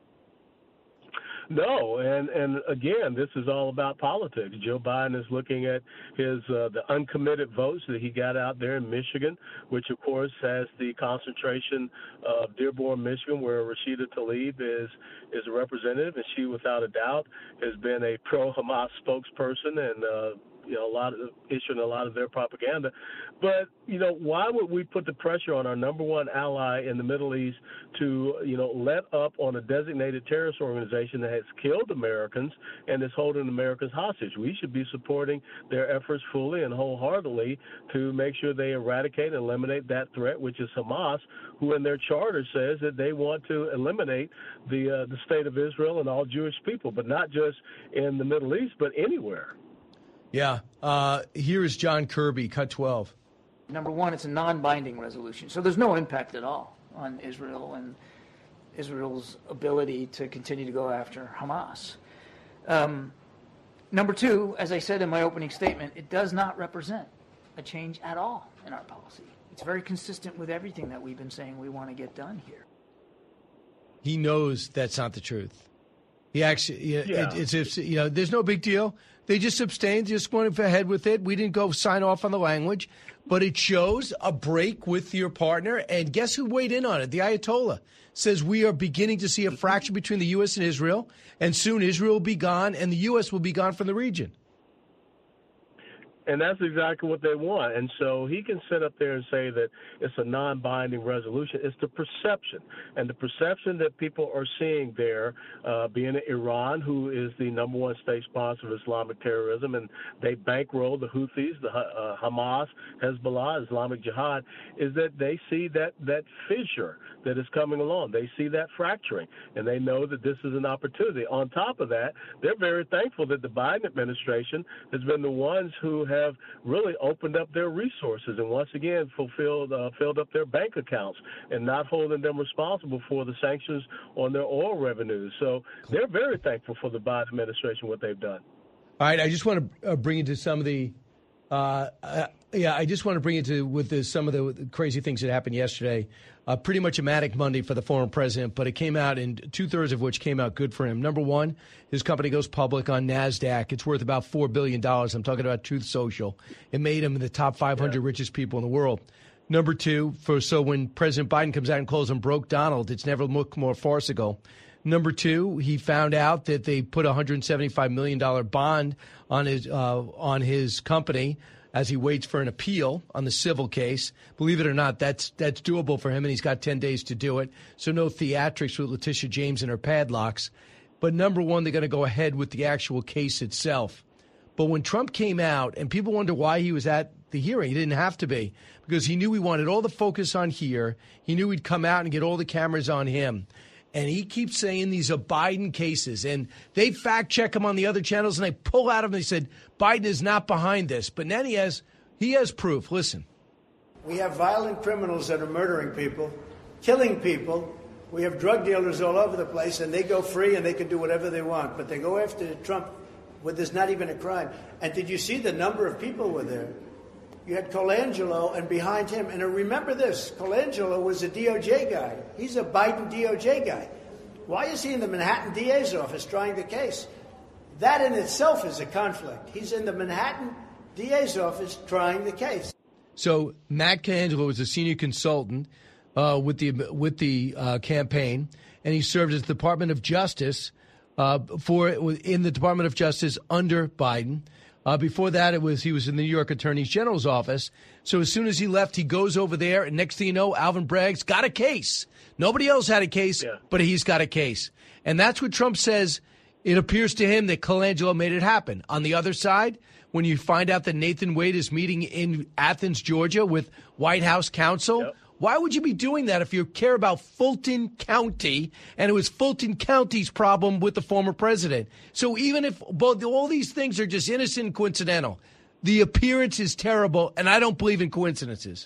No, and again, this is all about politics. Joe Biden is looking at the uncommitted votes that he got out there in Michigan, which of course has the concentration of Dearborn, Michigan, where Rashida Tlaib is a representative, and she, without a doubt, has been a pro-Hamas spokesperson and issuing a lot of their propaganda. But, why would we put the pressure on our number one ally in the Middle East to, let up on a designated terrorist organization that has killed Americans and is holding Americans hostage? We should be supporting their efforts fully and wholeheartedly to make sure they eradicate and eliminate that threat, which is Hamas, who in their charter says that they want to eliminate the state of Israel and all Jewish people, but not just in the Middle East, but anywhere. Yeah. Here is John Kirby, Cut 12. Number one, it's a non-binding resolution, so there's no impact at all on Israel and Israel's ability to continue to go after Hamas. Number two, as I said in my opening statement, it does not represent a change at all in our policy. It's very consistent with everything that we've been saying we want to get done here. He knows that's not the truth. He actually, there's no big deal. They just abstained, just went ahead with it. We didn't go sign off on the language, but it shows a break with your partner. And guess who weighed in on it? The Ayatollah says we are beginning to see a fracture between the U.S. and Israel, and soon Israel will be gone and the U.S. will be gone from the region. And that's exactly what they want. And so he can sit up there and say that it's a non-binding resolution. It's the perception. And the perception that people are seeing there, being Iran, who is the number one state sponsor of Islamic terrorism, and they bankroll the Houthis, the Hamas, Hezbollah, Islamic Jihad, is that they see that fissure that is coming along. They see that fracturing, and they know that this is an opportunity. On top of that, they're very thankful that the Biden administration has been the ones who have really opened up their resources and once again filled up their bank accounts and not holding them responsible for the sanctions on their oil revenues. So they're very thankful for the Biden administration, what they've done. All right, I just want to bring you to some of the some of the crazy things that happened yesterday. Pretty much a manic Monday for the former president, but it came out, and 2/3 of which came out good for him. Number one, his company goes public on NASDAQ. It's worth about $4 billion. I'm talking about Truth Social. It made him the top 500 richest people in the world. Number two, so when President Biden comes out and calls him broke Donald, it's never looked more farcical. Number two, he found out that they put a $175 million bond on his company. as he waits for an appeal on the civil case. Believe it or not, that's doable for him, and he's got 10 days to do it. So no theatrics with Letitia James and her padlocks. But number one, they're going to go ahead with the actual case itself. But when Trump came out, and people wonder why he was at the hearing, he didn't have to be, because he knew he wanted all the focus on here. He knew he'd come out and get all the cameras on him. And he keeps saying these are Biden cases. And they fact check him on the other channels, and they pull out of him. They said, Biden is not behind this. But now he has proof. Listen. We have violent criminals that are murdering people, killing people. We have drug dealers all over the place, and they go free and they can do whatever they want. But they go after Trump when there's not even a crime. And did you see the number of people were there? You had Colangelo, and behind him, and remember this, Colangelo was a DOJ guy. He's a Biden DOJ guy. Why is he in the Manhattan DA's office trying the case? That in itself is a conflict. He's in the Manhattan DA's office trying the case. So Matt Colangelo was a senior consultant with the campaign, and he served as Department of Justice in the Department of Justice under Biden. Before that, he was in the New York Attorney General's office. So as soon as he left, he goes over there, and next thing you know, Alvin Bragg's got a case. Nobody else had a case, but he's got a case. And that's what Trump says. It appears to him that Colangelo made it happen. On the other side, when you find out that Nathan Wade is meeting in Athens, Georgia with White House counsel, why would you be doing that if you care about Fulton County, and it was Fulton County's problem with the former president? So even if all these things are just innocent and coincidental, the appearance is terrible, and I don't believe in coincidences.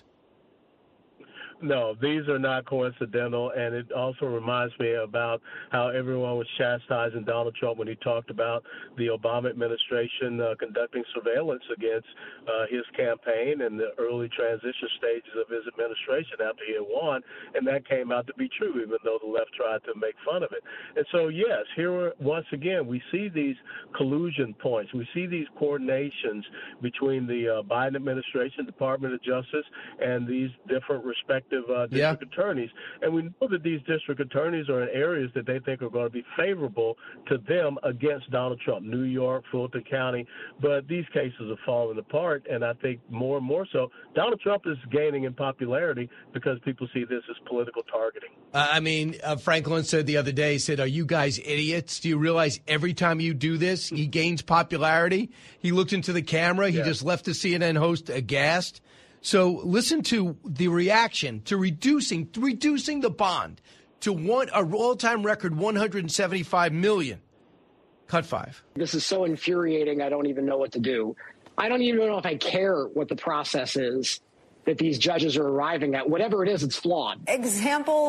No, these are not coincidental, and it also reminds me about how everyone was chastising Donald Trump when he talked about the Obama administration conducting surveillance against his campaign and the early transition stages of his administration after he had won, and that came out to be true, even though the left tried to make fun of it. And so, yes, here once again, we see these collusion points. We see these coordinations between the Biden administration, Department of Justice, and these different respective district attorneys. And we know that these district attorneys are in areas that they think are going to be favorable to them against Donald Trump, New York, Fulton County. But these cases are falling apart, and I think more and more so, Donald Trump is gaining in popularity because people see this as political targeting. Franklin said the other day, he said, are you guys idiots? Do you realize every time you do this, he gains popularity? He looked into the camera. He just left the CNN host aghast. So listen to the reaction to reducing the bond to an all-time record $175 million. Cut 5. This is so infuriating, I don't even know what to do. I don't even know if I care what the process is that these judges are arriving at. Whatever it is, it's flawed. Example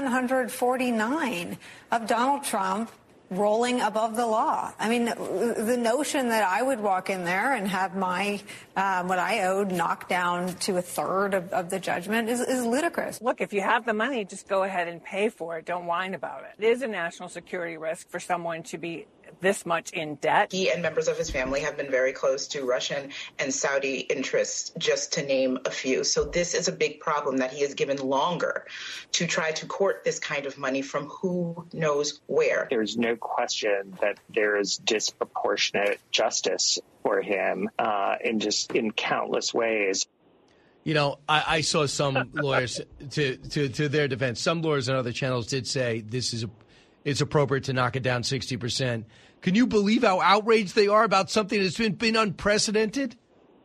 749 of Donald Trump rolling above the law. I mean, the notion that I would walk in there and have my what I owed knocked down to a third of the judgment is ludicrous. Look, if you have the money, just go ahead and pay for it. Don't whine about it. It is a national security risk for someone to be this much in debt. He and members of his family have been very close to Russian and Saudi interests, just to name a few. So this is a big problem that he has given longer to try to court this kind of money from who knows where. There's no question that there is disproportionate justice for him in countless ways. You know, I saw some lawyers, to their defense, some lawyers on other channels did say it's appropriate to knock it down 60%. Can you believe how outraged they are about something that's been unprecedented?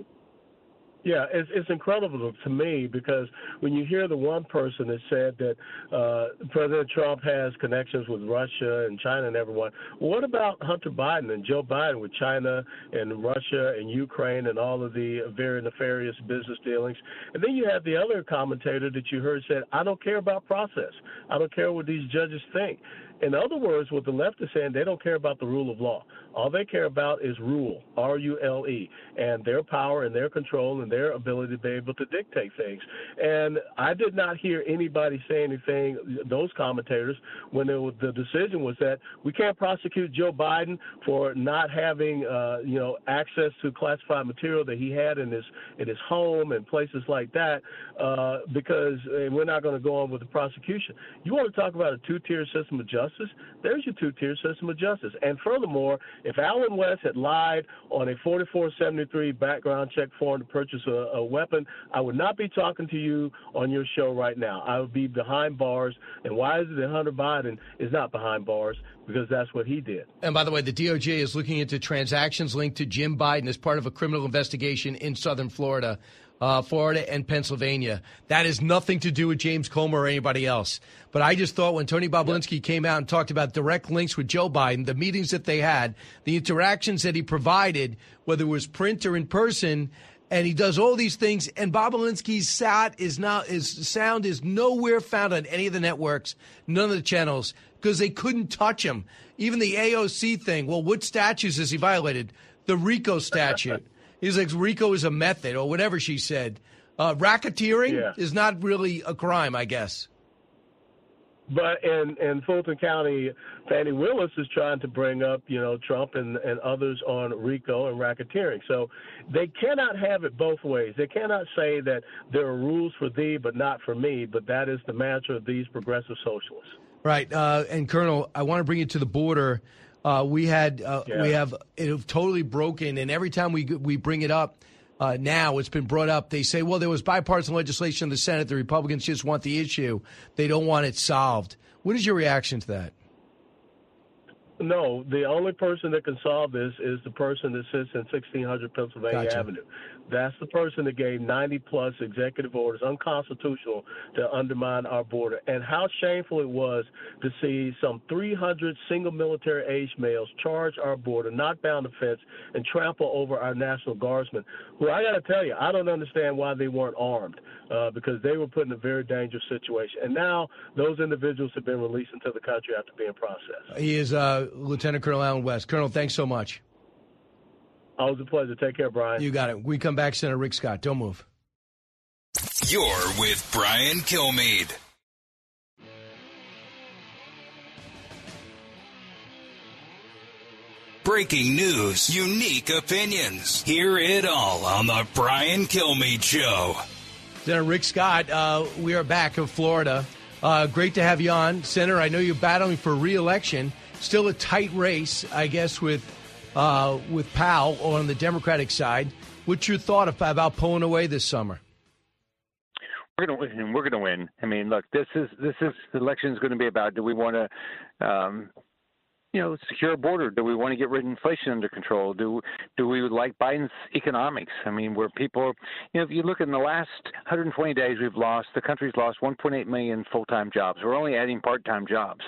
Yeah, it's incredible to me because when you hear the one person that said that President Trump has connections with Russia and China and everyone, what about Hunter Biden and Joe Biden with China and Russia and Ukraine and all of the very nefarious business dealings? And then you have the other commentator that you heard said, I don't care about process. I don't care what these judges think. In other words, what the left is saying, they don't care about the rule of law. All they care about is rule, R-U-L-E, and their power and their control and their ability to be able to dictate things. And I did not hear anybody say anything, those commentators, when the decision was that we can't prosecute Joe Biden for not having, access to classified material that he had in his home and places like that, because we're not going to go on with the prosecution. You want to talk about a two-tier system of justice? justice, there's your two-tier system of justice. And furthermore, if Allen West had lied on a 4473 background check form to purchase a weapon, I would not be talking to you on your show right now. I would be behind bars. And why is it that Hunter Biden is not behind bars? Because that's what he did. And by the way, the DOJ is looking into transactions linked to Jim Biden as part of a criminal investigation in southern Florida and Pennsylvania. That has nothing to do with James Comer or anybody else. But I just thought when Tony Bobulinski came out and talked about direct links with Joe Biden, the meetings that they had, the interactions that he provided, whether it was print or in person, and he does all these things, and Bobulinski's sound is nowhere found on any of the networks, none of the channels, because they couldn't touch him. Even the AOC thing, well, what statutes has he violated? The RICO statute. He's like, RICO is a method, or whatever she said. Racketeering is not really a crime, I guess. But in Fulton County, Fannie Willis is trying to bring up, Trump and others on RICO and racketeering. So they cannot have it both ways. They cannot say that there are rules for thee but not for me, but that is the mantra of these progressive socialists. Right. And, Colonel, I want to bring you to the border. We have it totally broken, and every time we bring it up now, it's been brought up. They say, well, there was bipartisan legislation in the Senate. The Republicans just want the issue. They don't want it solved. What is your reaction to that? No, the only person that can solve this is the person that sits in 1600 Pennsylvania Avenue. That's the person that gave 90-plus executive orders unconstitutional to undermine our border. And how shameful it was to see some 300 single military-age males charge our border, knock down the fence, and trample over our National Guardsmen, who I got to tell you, I don't understand why they weren't armed, because they were put in a very dangerous situation. And now those individuals have been released into the country after being processed. He is Lieutenant Colonel Allen West. Colonel, thanks so much. Always a pleasure. Take care, Brian. You got it. We come back, Senator Rick Scott. Don't move. You're with Brian Kilmeade. Breaking news, unique opinions. Hear it all on the Brian Kilmeade Show. Senator Rick Scott, we are back in Florida. Great to have you on. Senator, I know you're battling for re-election. Still a tight race, I guess, with Powell on the Democratic side. What's your thought about pulling away this summer? We're going to win. I mean, look, this election is going to be about, do we want to, secure a border? Do we want to get rid of inflation under control? Do we like Biden's economics? I mean, where people, if you look in the last 120 days, the country's lost 1.8 million full-time jobs. We're only adding part-time jobs.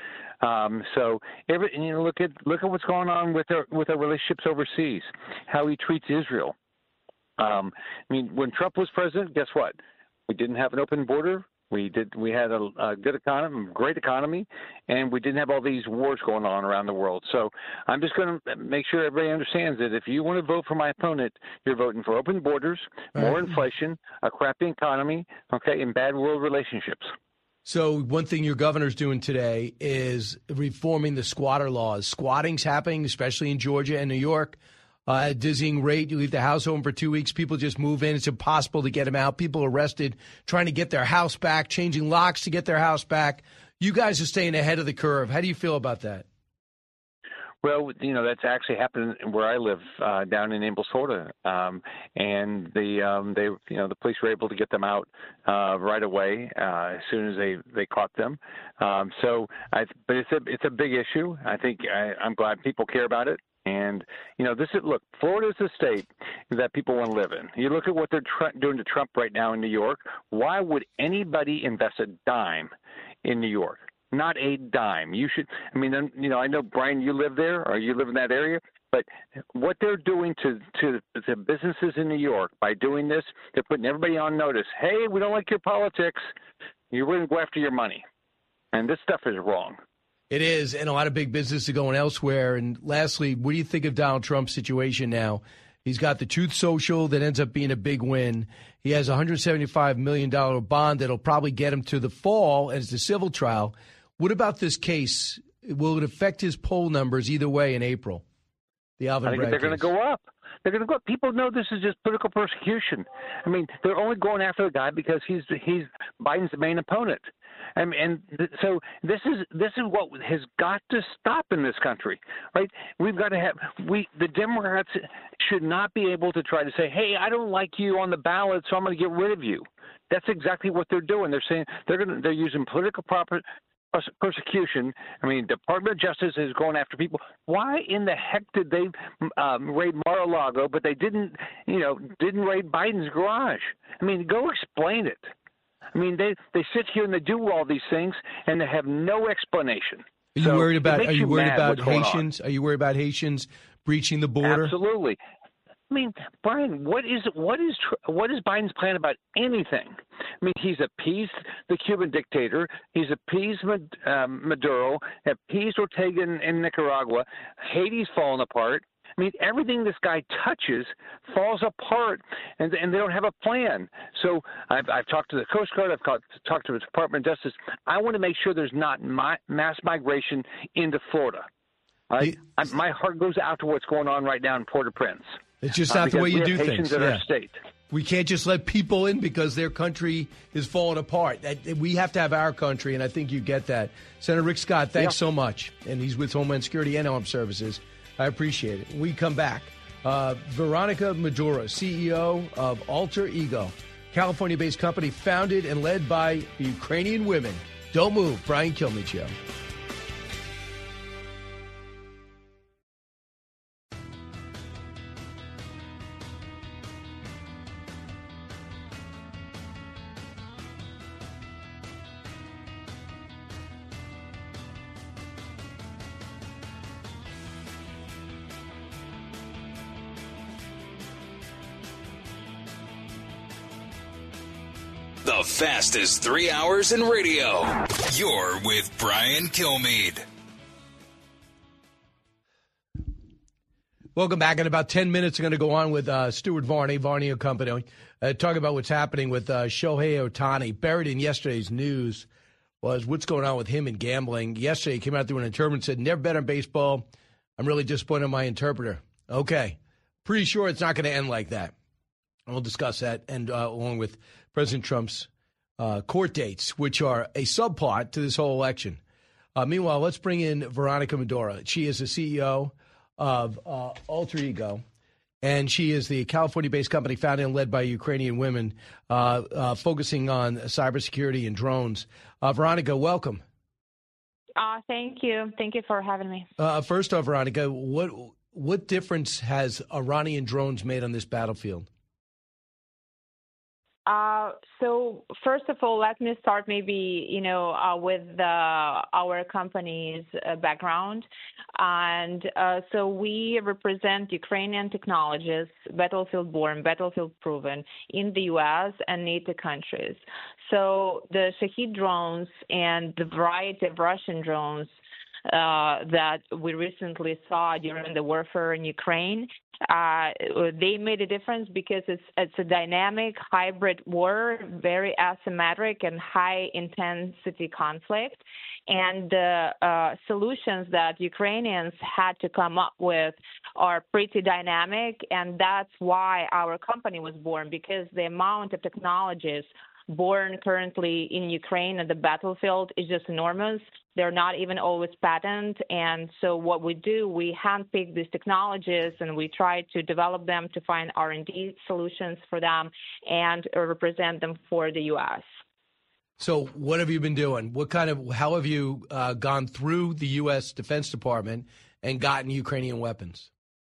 Look at what's going on with our relationships overseas, how he treats Israel. When Trump was president, guess what? We didn't have an open border. We had a good economy, great economy, and we didn't have all these wars going on around the world. So I'm just going to make sure everybody understands that if you want to vote for my opponent, you're voting for open borders, more inflation, a crappy economy, and bad world relationships. So one thing your governor's doing today is reforming the squatter laws. Squatting's happening, especially in Georgia and New York, at a dizzying rate. You leave the house open for 2 weeks, people just move in. It's impossible to get them out. People arrested trying to get their house back, changing locks to get their house back. You guys are staying ahead of the curve. How do you feel about that? Well, that's actually happened where I live, down in Naples, Florida, and the police were able to get them out right away as soon as they caught them. But it's a big issue. I think I'm glad people care about it. And Florida is a state that people want to live in. You look at what they're doing to Trump right now in New York. Why would anybody invest a dime in New York? Not a dime. You should. I know, Brian, you live there or you live in that area, but what they're doing to the businesses in New York by doing this, they're putting everybody on notice. Hey, we don't like your politics. You're going to go after your money. And this stuff is wrong. It is, and a lot of big businesses are going elsewhere. And lastly, what do you think of Donald Trump's situation now? He's got the Truth Social that ends up being a big win. He has a $175 million bond that'll probably get him to the fall as the civil trial. What about this case? Will it affect his poll numbers either way in April? The Alvin Bragg they're going to go up. They're going to go. People know this is just political persecution. I mean, they're only going after the guy because he's Biden's main opponent. So this is what has got to stop in this country, right? We've got to have the Democrats should not be able to try to say, hey, I don't like you on the ballot, so I'm going to get rid of you. That's exactly what they're doing. They're saying they're using political persecution. I mean, Department of Justice is going after people. Why in the heck did they raid Mar-a-Lago, but they didn't raid Biden's garage? I mean, go explain it. I mean, they sit here and they do all these things, and they have no explanation. Are you worried about Haitians? Are you worried about Haitians breaching the border? Absolutely. I mean, Brian, what is Biden's plan about anything? I mean, he's appeased the Cuban dictator. He's appeased Maduro, appeased Ortega in Nicaragua. Haiti's fallen apart. I mean, everything this guy touches falls apart, and they don't have a plan. So I've talked to the Coast Guard. I've talked to the Department of Justice. I want to make sure there's not mass migration into Florida. My heart goes out to what's going on right now in Port-au-Prince. It's just not the way you do things. In our state. We can't just let people in because their country is falling apart. We have to have our country, and I think you get that. Senator Rick Scott, thanks so much. And he's with Homeland Security and Armed Services. I appreciate it. When we come back, Veronica Maduro, CEO of Alter Ego, California-based company founded and led by Ukrainian women. Don't move. Brian Kilmeade Show. The fastest 3 hours in radio. You're with Brian Kilmeade. Welcome back. In about 10 minutes, I'm going to go on with Stuart Varney, Varney & Company, talk about what's happening with Shohei Ohtani. Buried in yesterday's news was what's going on with him and gambling. Yesterday, he came out through an interpreter and said, never bet on baseball. I'm really disappointed in my interpreter. Okay. Pretty sure it's not going to end like that. And we'll discuss that, and along with President Trump's court dates, which are a subplot to this whole election. Meanwhile, let's bring in Veronica Maduro. She is the CEO of Alter Ego, and she is the California-based company founded and led by Ukrainian women, focusing on cybersecurity and drones. Veronica, welcome. Thank you. Thank you for having me. First off, Veronica, what difference has Iranian drones made on this battlefield? So first of all, let me start maybe, with our company's background. And so we represent Ukrainian technologies, battlefield-born, battlefield-proven in the U.S. and NATO countries. So the Shahed drones and the variety of Russian drones that we recently saw during the warfare in Ukraine, they made a difference because it's a dynamic hybrid war, very asymmetric and high intensity conflict. And the solutions that Ukrainians had to come up with are pretty dynamic, and that's why our company was born, because the amount of technologies born currently in Ukraine at the battlefield is just enormous. They're not even always patent. And so what we do, we handpick these technologies and we try to develop them to find R&D solutions for them and represent them for the U.S. So what have you been doing? How have you gone through the U.S. Defense Department and gotten Ukrainian weapons?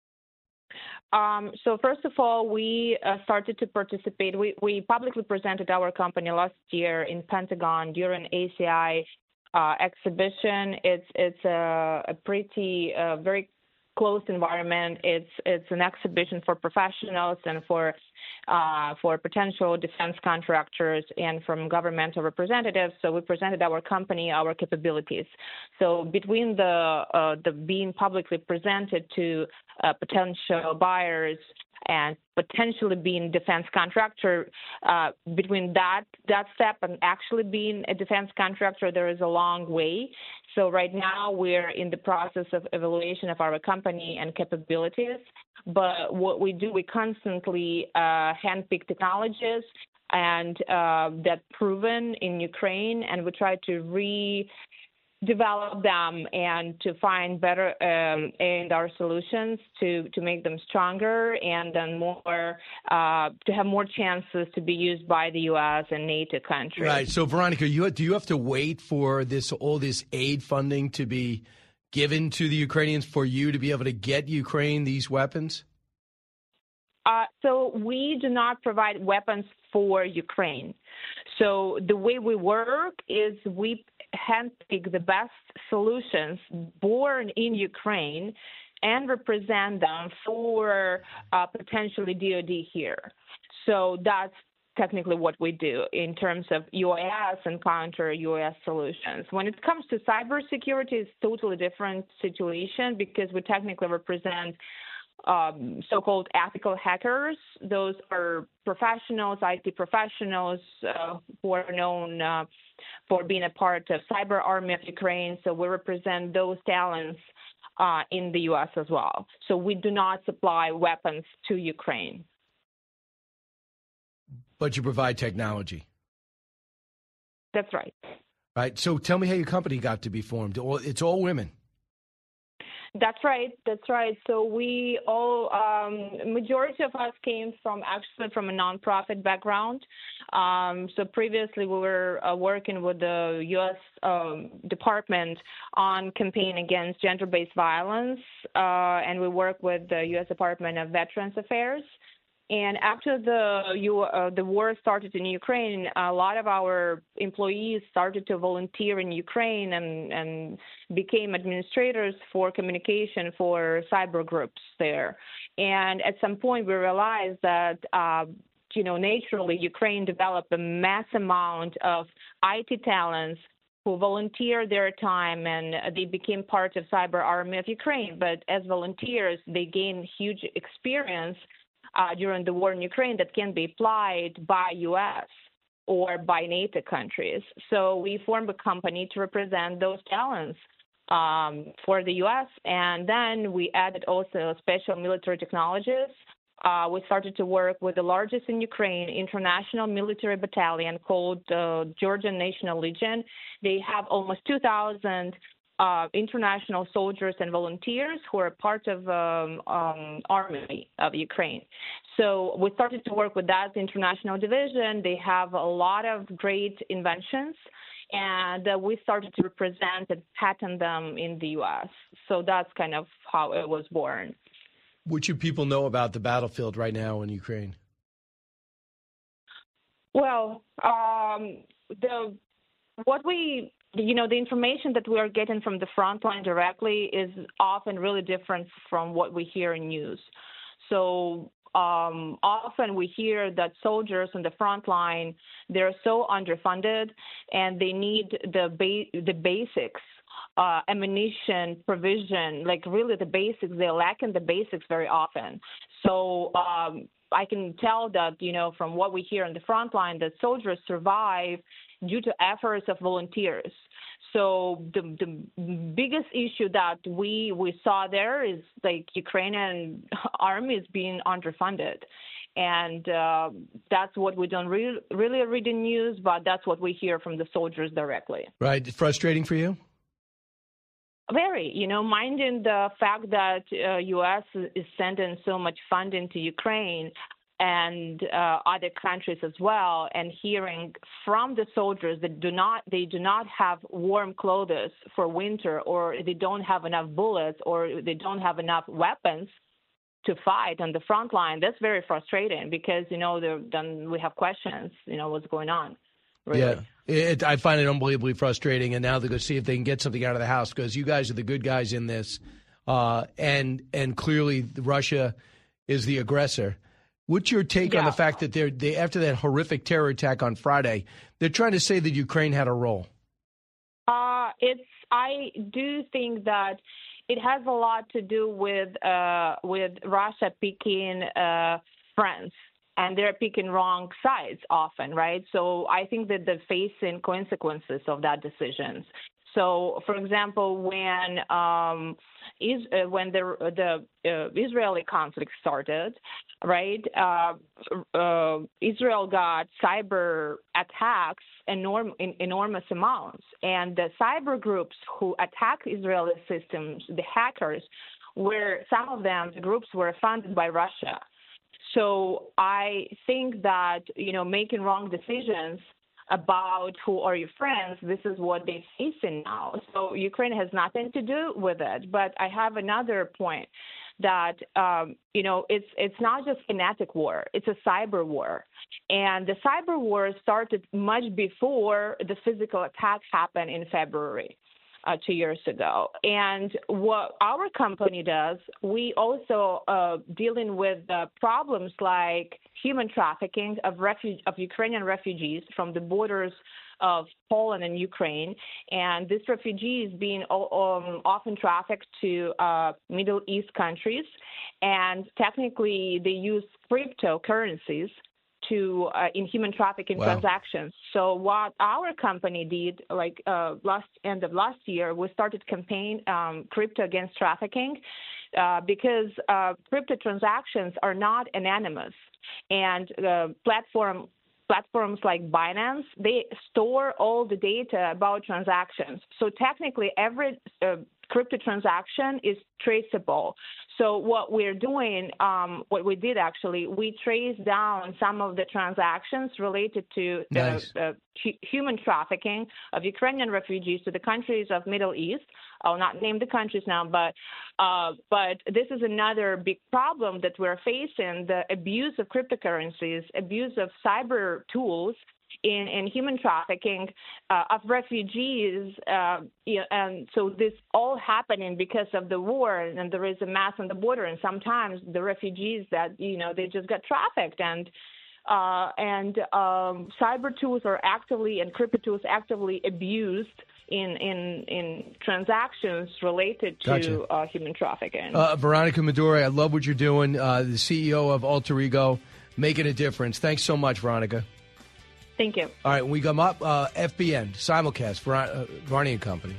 So first of all, we started to participate. We publicly presented our company last year in Pentagon during ACI exhibition. It's a pretty very closed environment. It's an exhibition for professionals and for potential defense contractors and from governmental representatives. So we presented our company, our capabilities. So between the being publicly presented to potential buyers and potentially being a defense contractor. Between that step and actually being a defense contractor, there is a long way. So right now we're in the process of evaluation of our company and capabilities. But what we do, we constantly handpick technologies and that proven in Ukraine, and we try to redevelop them and to find better and our solutions to make them stronger and then more to have more chances to be used by the U.S. and NATO countries. Right. So, Veronica, do you have to wait for all this aid funding to be given to the Ukrainians for you to be able to get Ukraine these weapons? So we do not provide weapons for Ukraine. So the way we work is we handpick the best solutions born in Ukraine and represent them for potentially DoD here. So that's technically what we do in terms of UAS and counter-UAS solutions. When it comes to cybersecurity, it's a totally different situation because we technically represent so-called ethical hackers. Those are professionals, IT professionals who are known for being a part of Cyber Army of Ukraine. So we represent those talents in the U.S. as well. So we do not supply weapons to Ukraine. But you provide technology. That's right. Right. So tell me how your company got to be formed. It's all women. That's right. So we all, majority of us came from a nonprofit background. So previously we were working with the U.S. Department on campaign against gender-based violence, and we work with the U.S. Department of Veterans Affairs. And after the war started in Ukraine, a lot of our employees started to volunteer in Ukraine and became administrators for communication for cyber groups there. And at some point, we realized that, naturally, Ukraine developed a mass amount of IT talents who volunteered their time, and they became part of Cyber Army of Ukraine. But as volunteers, they gained huge experience during the war in Ukraine that can be applied by U.S. or by NATO countries. So we formed a company to represent those talents for the U.S. And then we added also special military technologies. We started to work with the largest in Ukraine international military battalion called Georgian National Legion. They have almost 2,000 international soldiers and volunteers who are part of Army of Ukraine. So we started to work with that international division. They have a lot of great inventions, and we started to represent and patent them in the U.S. So that's kind of how it was born. What should people know about the battlefield right now in Ukraine? Well, the information that we are getting from the front line directly is often really different from what we hear in news. So often we hear that soldiers on the front line, they're so underfunded and they need the basics, ammunition, provision, like really the basics. They lack in the basics very often. So I can tell that, from what we hear on the front line, that soldiers survive due to efforts of volunteers. So the biggest issue that we saw there is like Ukrainian army is being underfunded. And that's what we don't really read in news, but that's what we hear from the soldiers directly. Right. Frustrating for you? Very, minding the fact that U.S. is sending so much funding to Ukraine and other countries as well, and hearing from the soldiers that they do not have warm clothes for winter, or they don't have enough bullets, or they don't have enough weapons to fight on the front line. That's very frustrating because, then we have questions, what's going on. Really. Yeah, I find it unbelievably frustrating, and now they're going to see if they can get something out of the house because you guys are the good guys in this, and clearly Russia is the aggressor. What's your take on the fact that they after that horrific terror attack on Friday, they're trying to say that Ukraine had a role? I do think that it has a lot to do with Russia picking friends, and they're picking wrong sides often, right? So I think that they're facing consequences of that decisions. So, for example, when the Israeli conflict started, right, Israel got cyber attacks in enormous amounts, and the cyber groups who attack Israeli systems, the hackers, some of them, the groups were funded by Russia. So I think that, making wrong decisions about who are your friends, this is what they're facing now. So Ukraine has nothing to do with it. But I have another point that, it's not just kinetic war, it's a cyber war. And the cyber war started much before the physical attack happened in February. 2 years ago. And what our company does, we also dealing with problems like human trafficking of Ukrainian refugees from the borders of Poland and Ukraine. And these refugees being often trafficked to Middle East countries. And technically, they use cryptocurrencies in human trafficking transactions. So what our company did, end of last year, we started campaign crypto against trafficking because crypto transactions are not anonymous, and platforms like Binance, they store all the data about transactions. So technically, every crypto transaction is traceable. So what we're doing, what we did actually, we traced down some of the transactions related to human trafficking of Ukrainian refugees to the countries of Middle East. I'll not name the countries now, but this is another big problem that we're facing: the abuse of cryptocurrencies, abuse of cyber tools in human trafficking of refugees, and so this all happening because of the war, and there is a mass on the border, and sometimes the refugees that they just got trafficked, and cyber tools are actively and crypto tools actively abused in transactions related to human trafficking. Veronica Meduri, I love what you're doing. The CEO of Alter Ego, making a difference. Thanks so much, Veronica. Thank you. All right, when we come up, FBN, simulcast, Varney and Company.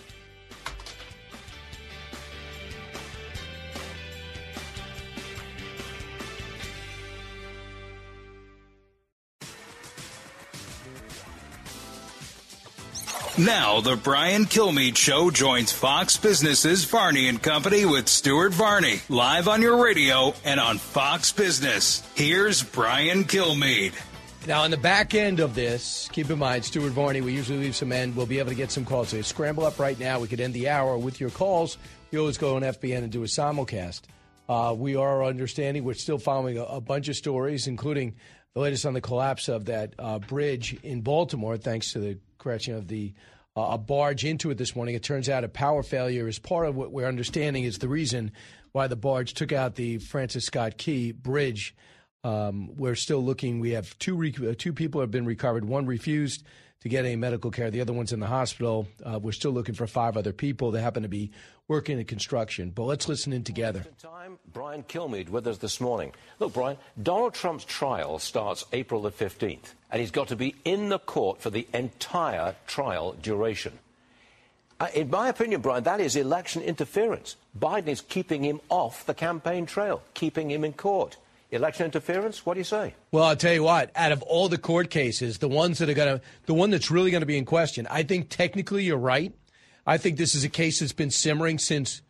Now, the Brian Kilmeade Show joins Fox Business's Varney and Company with Stuart Varney, live on your radio and on Fox Business. Here's Brian Kilmeade. Now, on the back end of this, keep in mind, Stuart Varney, we usually leave some end. We'll be able to get some calls. So scramble up right now. We could end the hour with your calls. We always go on FBN and do a simulcast. We are understanding we're still following a bunch of stories, including the latest on the collapse of that bridge in Baltimore, thanks to the crashing of a barge into it this morning. It turns out a power failure is part of what we're understanding is the reason why the barge took out the Francis Scott Key Bridge. We're still looking. We have two people have been recovered. One refused to get any medical care. The other one's in the hospital. We're still looking for 5 other people that happen to be working in construction. But let's listen in together. Brian Kilmeade with us this morning. Look, Brian, Donald Trump's trial starts April the 15th, and he's got to be in the court for the entire trial duration. In my opinion, Brian, that is election interference. Biden is keeping him off the campaign trail, keeping him in court. Election interference? What do you say? Well, I'll tell you what. Out of all the court cases, the one that's really going to be in question, I think technically you're right. I think this is a case that's been simmering since,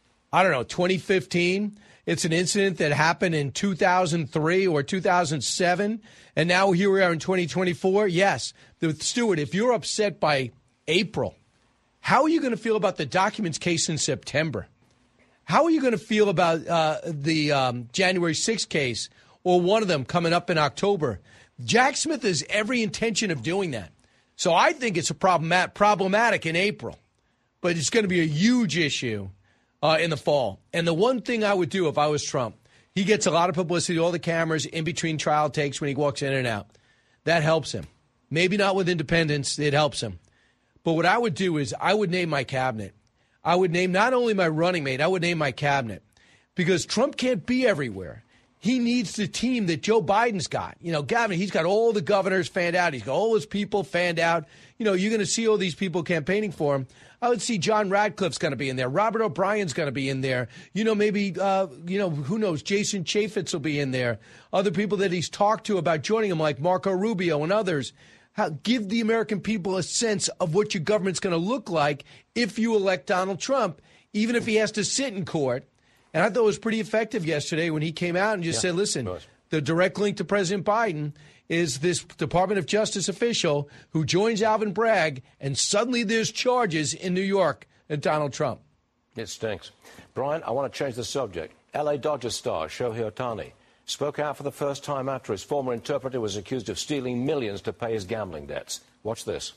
2015. It's an incident that happened in 2003 or 2007, and now here we are in 2024. Yes, Stuart, if you're upset by April, how are you going to feel about the documents case in September? How are you going to feel about the January 6th case or one of them coming up in October? Jack Smith has every intention of doing that. So I think it's problematic in April, but it's going to be a huge issue in the fall. And the one thing I would do if I was Trump, he gets a lot of publicity, all the cameras in between trial takes when he walks in and out. That helps him. Maybe not with independence, it helps him. But what I would do is I would name my cabinet. I would name not only my running mate, I would name my cabinet. Because Trump can't be everywhere. He needs the team that Joe Biden's got. You know, Gavin, he's got all the governors fanned out. He's got all his people fanned out. You know, you're going to see all these people campaigning for him. I would see John Radcliffe's going to be in there. Robert O'Brien's going to be in there. You know, maybe, who knows, Jason Chaffetz will be in there. Other people that he's talked to about joining him, like Marco Rubio and others. Give the American people a sense of what your government's going to look like if you elect Donald Trump, even if he has to sit in court. And I thought it was pretty effective yesterday when he came out and just said, listen, the direct link to President Biden is this Department of Justice official who joins Alvin Bragg, and suddenly there's charges in New York at Donald Trump. It stinks. Brian, I want to change the subject. L.A. Dodgers star Shohei Ohtani spoke out for the first time after his former interpreter was accused of stealing millions to pay his gambling debts. Watch this.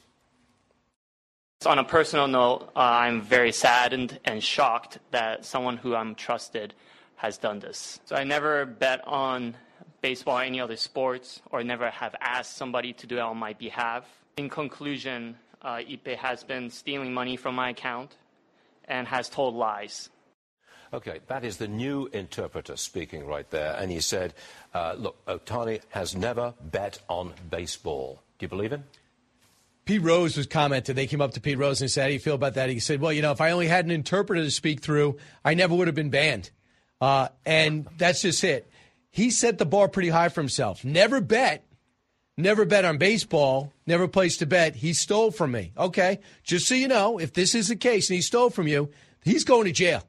On a personal note, I'm very saddened and shocked that someone who I'm trusted has done this. So I never bet on baseball or any other sports, or never have asked somebody to do it on my behalf. In conclusion, Ipe has been stealing money from my account and has told lies. Okay, that is the new interpreter speaking right there. And he said, look, Ohtani has never bet on baseball. Do you believe him? Pete Rose was commented. They came up to Pete Rose and said, how do you feel about that? He said, well, you know, if I only had an interpreter to speak through, I never would have been banned. And that's just it. He set the bar pretty high for himself. Never bet on baseball, never placed a bet. He stole from me. Okay, just so you know, if this is the case and he stole from you, he's going to jail.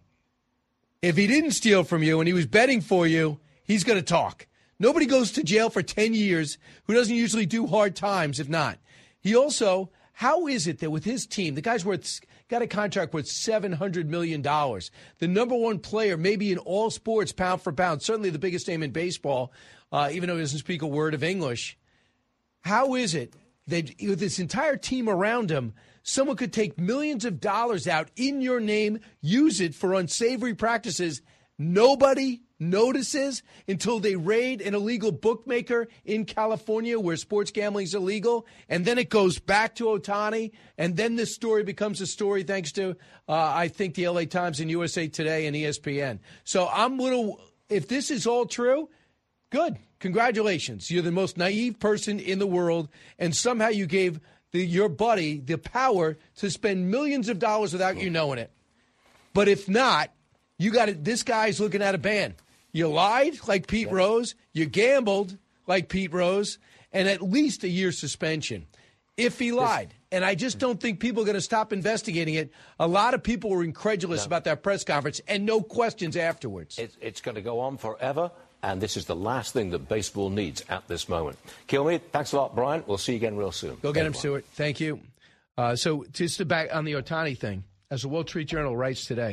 If he didn't steal from you and he was betting for you, he's going to talk. Nobody goes to jail for 10 years who doesn't usually do hard times, if not. He also, how is it that with his team, the guy's got a contract worth $700 million, the number one player maybe in all sports, pound for pound, certainly the biggest name in baseball, even though he doesn't speak a word of English. How is it that with this entire team around him, someone could take millions of dollars out in your name, use it for unsavory practices? Nobody notices until they raid an illegal bookmaker in California where sports gambling is illegal, and then it goes back to Ohtani, and then this story becomes a story thanks to, I think, the LA Times and USA Today and ESPN. So if this is all true, good. Congratulations. You're the most naive person in the world, and somehow you gave your buddy the power to spend millions of dollars without you knowing it. But if not, this guy's looking at a ban. You lied like Pete Rose. You gambled like Pete Rose, and at least a year's suspension if he lied. And I just don't think people are going to stop investigating it. A lot of people were incredulous about that press conference, and no questions afterwards. It's going to go on forever, and this is the last thing that baseball needs at this moment. Kilmeade, thanks a lot, Brian. We'll see you again real soon. Go get him, Stuart. Thank you. So just to back on the Ohtani thing, as the Wall Street Journal writes today,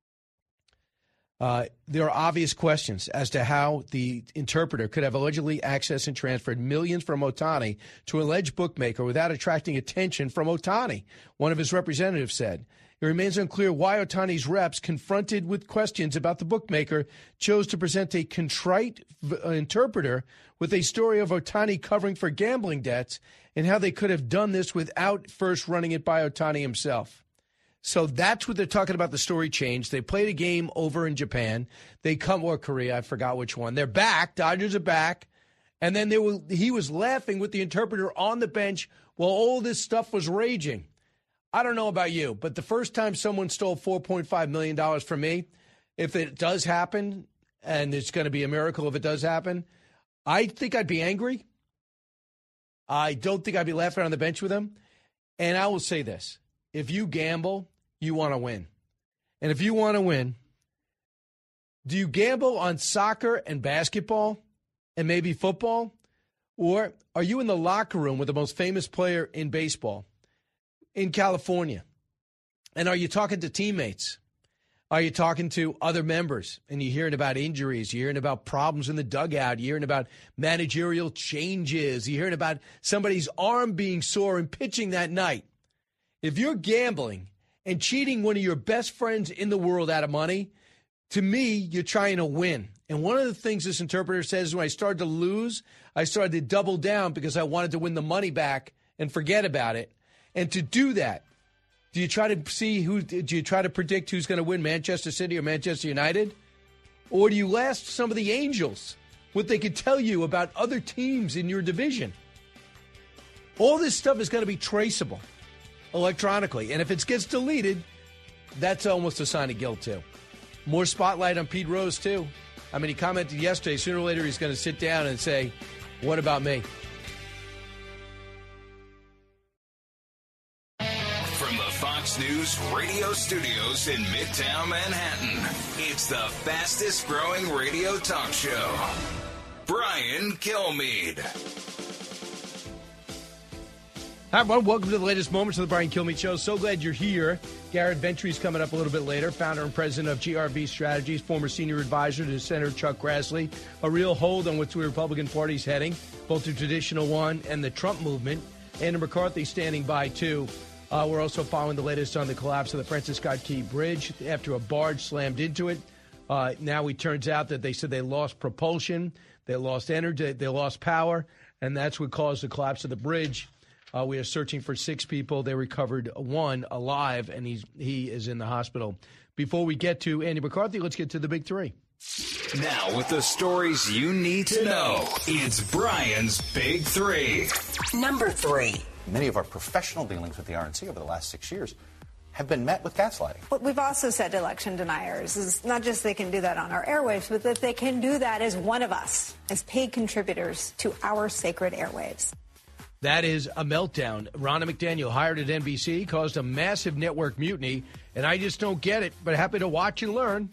there are obvious questions as to how the interpreter could have allegedly accessed and transferred millions from Ohtani to an alleged bookmaker without attracting attention from Ohtani, one of his representatives said. It remains unclear why Ohtani's reps, confronted with questions about the bookmaker, chose to present a contrite interpreter with a story of Ohtani covering for gambling debts and how they could have done this without first running it by Ohtani himself. So that's what they're talking about. The story changed. They played a game over in Japan. They come, or Korea, I forgot which one. They're back. Dodgers are back. And then he was laughing with the interpreter on the bench while all this stuff was raging. I don't know about you, but the first time someone stole $4.5 million from me, if it does happen, and it's going to be a miracle if it does happen, I think I'd be angry. I don't think I'd be laughing on the bench with him. And I will say this. If you gamble, you want to win. And if you want to win, do you gamble on soccer and basketball and maybe football? Or are you in the locker room with the most famous player in baseball in California? And are you talking to teammates? Are you talking to other members? And you're hearing about injuries. You're hearing about problems in the dugout. You're hearing about managerial changes. You're hearing about somebody's arm being sore and pitching that night. If you're gambling and cheating one of your best friends in the world out of money, to me, you're trying to win. And one of the things this interpreter says, when I started to lose, I started to double down because I wanted to win the money back and forget about it. And to do that, Do you try to see do you try to predict who's going to win, Manchester City or Manchester United? Or do you ask some of the Angels what they could tell you about other teams in your division? All this stuff is going to be traceable electronically. And if it gets deleted, that's almost a sign of guilt, too. More spotlight on Pete Rose, too. I mean, he commented yesterday, sooner or later he's going to sit down and say, what about me? From the Fox News radio studios in Midtown Manhattan, it's the fastest growing radio talk show. Brian Kilmeade. Hi, everyone. Welcome to the latest moments of the Brian Kilmeade Show. So glad you're here. Garrett Ventry's coming up a little bit later, founder and president of GRV Strategies, former senior advisor to Senator Chuck Grassley. A real hold on which the Republican Party's heading, both the traditional one and the Trump movement. Andrew McCarthy standing by, too. We're also following the latest on the collapse of the Francis Scott Key Bridge after a barge slammed into it. Now it turns out that they said they lost propulsion, they lost energy, they lost power, and that's what caused the collapse of the bridge. We are searching for 6 people. They recovered 1 alive, and he is in the hospital. Before we get to Andy McCarthy, let's get to the big 3. Now, with the stories you need to know, it's Brian's Big 3. Number 3. Many of our professional dealings with the RNC over the last 6 years have been met with gaslighting. What we've also said to election deniers is not just they can do that on our airwaves, but that they can do that as one of us, as paid contributors to our sacred airwaves. That is a meltdown. Ronna McDaniel, hired at NBC, caused a massive network mutiny, and I just don't get it, but happy to watch and learn.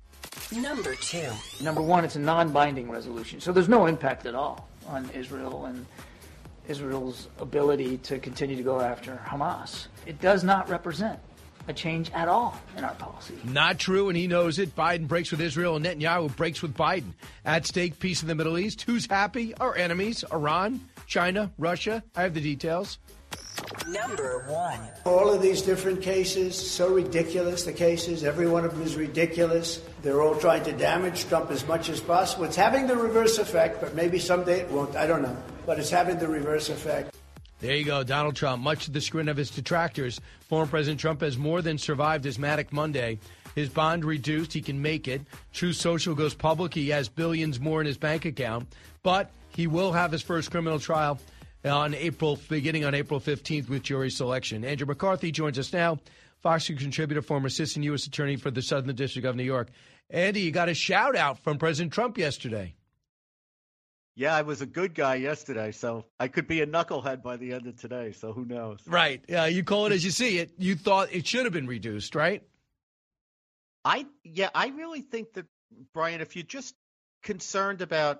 Number 2. Number 1, it's a non-binding resolution, so there's no impact at all on Israel and Israel's ability to continue to go after Hamas. It does not represent a change at all in our policy. Not true, and he knows it. Biden breaks with Israel, and Netanyahu breaks with Biden. At stake, peace in the Middle East. Who's happy? Our enemies, Iran, China, Russia. I have the details. Number 1. All of these different cases, so ridiculous, the cases, every one of them is ridiculous. They're all trying to damage Trump as much as possible. It's having the reverse effect, but maybe someday it won't. I don't know. But it's having the reverse effect. There you go, Donald Trump. Much to the chagrin of his detractors, former President Trump has more than survived his Manic Monday. His bond reduced. He can make it. Truth Social goes public. He has billions more in his bank account. But he will have his first criminal trial beginning on April 15th with jury selection. Andrew McCarthy joins us now, Fox News contributor, former assistant U.S. attorney for the Southern District of New York. Andy, you got a shout-out from President Trump yesterday. Yeah, I was a good guy yesterday, so I could be a knucklehead by the end of today, so who knows? Right. You call it as you see it. You thought it should have been reduced, right? I really think that, Brian, if you're just concerned about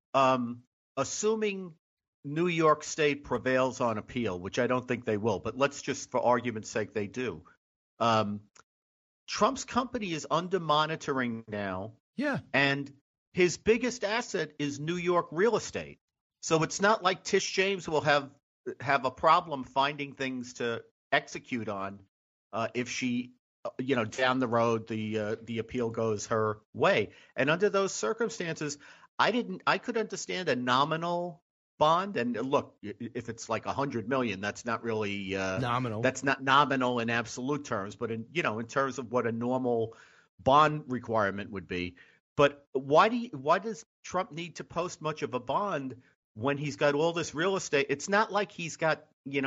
assuming New York State prevails on appeal, which I don't think they will, but let's just, for argument's sake, they do. Trump's company is under monitoring now. Yeah. And his biggest asset is New York real estate. So it's not like Tish James will have a problem finding things to execute on if she, down the road, the appeal goes her way. And under those circumstances, I could understand a nominal bond. And look, if it's like $100 million, that's not really nominal. That's not nominal in absolute terms, but in terms of what a normal bond requirement would be. But why does Trump need to post much of a bond when he's got all this real estate? It's not like he's got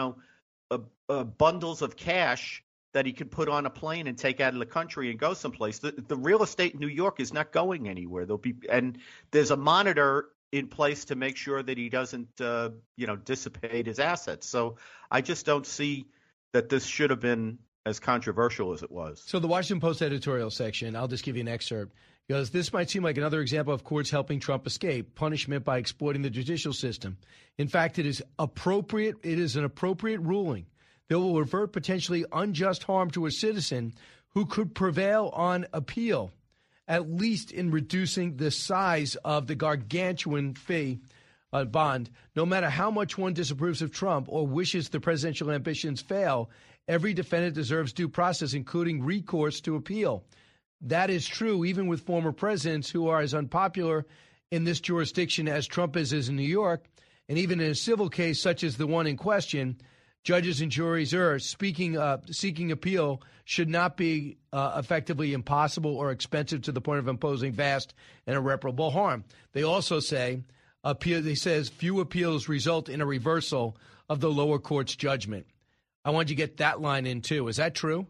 bundles of cash that he could put on a plane and take out of the country and go someplace. The real estate in New York is not going anywhere. And there's a monitor in place to make sure that he doesn't dissipate his assets. So I just don't see that this should have been as controversial as it was. So the Washington Post editorial section, I'll just give you an excerpt, goes, this might seem like another example of courts helping Trump escape punishment by exploiting the judicial system. In fact, it is appropriate. It is an appropriate ruling that will avert potentially unjust harm to a citizen who could prevail on appeal, at least in reducing the size of the gargantuan fee bond. No matter how much one disapproves of Trump or wishes the presidential ambitions fail, every defendant deserves due process, including recourse to appeal. That is true even with former presidents who are as unpopular in this jurisdiction as Trump is in New York. And even in a civil case such as the one in question, judges and juries seeking appeal should not be effectively impossible or expensive to the point of imposing vast and irreparable harm. They also say few appeals result in a reversal of the lower court's judgment. I want you to get that line in too. Is that true?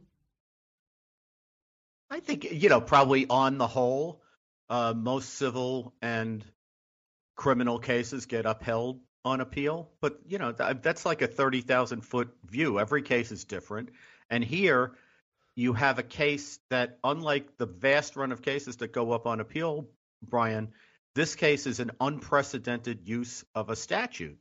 I think, probably on the whole, most civil and criminal cases get upheld on appeal. But, that's like a 30,000-foot view. Every case is different. And here you have a case that, unlike the vast run of cases that go up on appeal, Brian, this case is an unprecedented use of a statute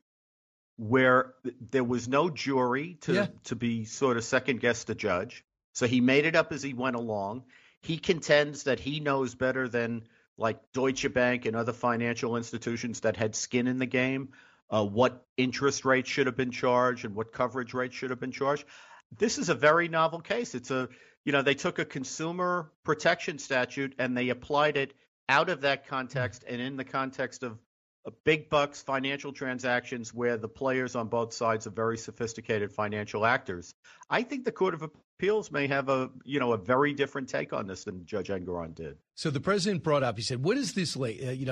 where there was no jury to be sort of second-guess the judge. So he made it up as he went along. He contends that he knows better than like Deutsche Bank and other financial institutions that had skin in the game, what interest rates should have been charged and what coverage rates should have been charged. This is a very novel case. They took a consumer protection statute and they applied it out of that context and in the context of big bucks financial transactions where the players on both sides are very sophisticated financial actors. I think the Court of Appeals may have a very different take on this than Judge Engoron did. So the president brought up, he said, what is this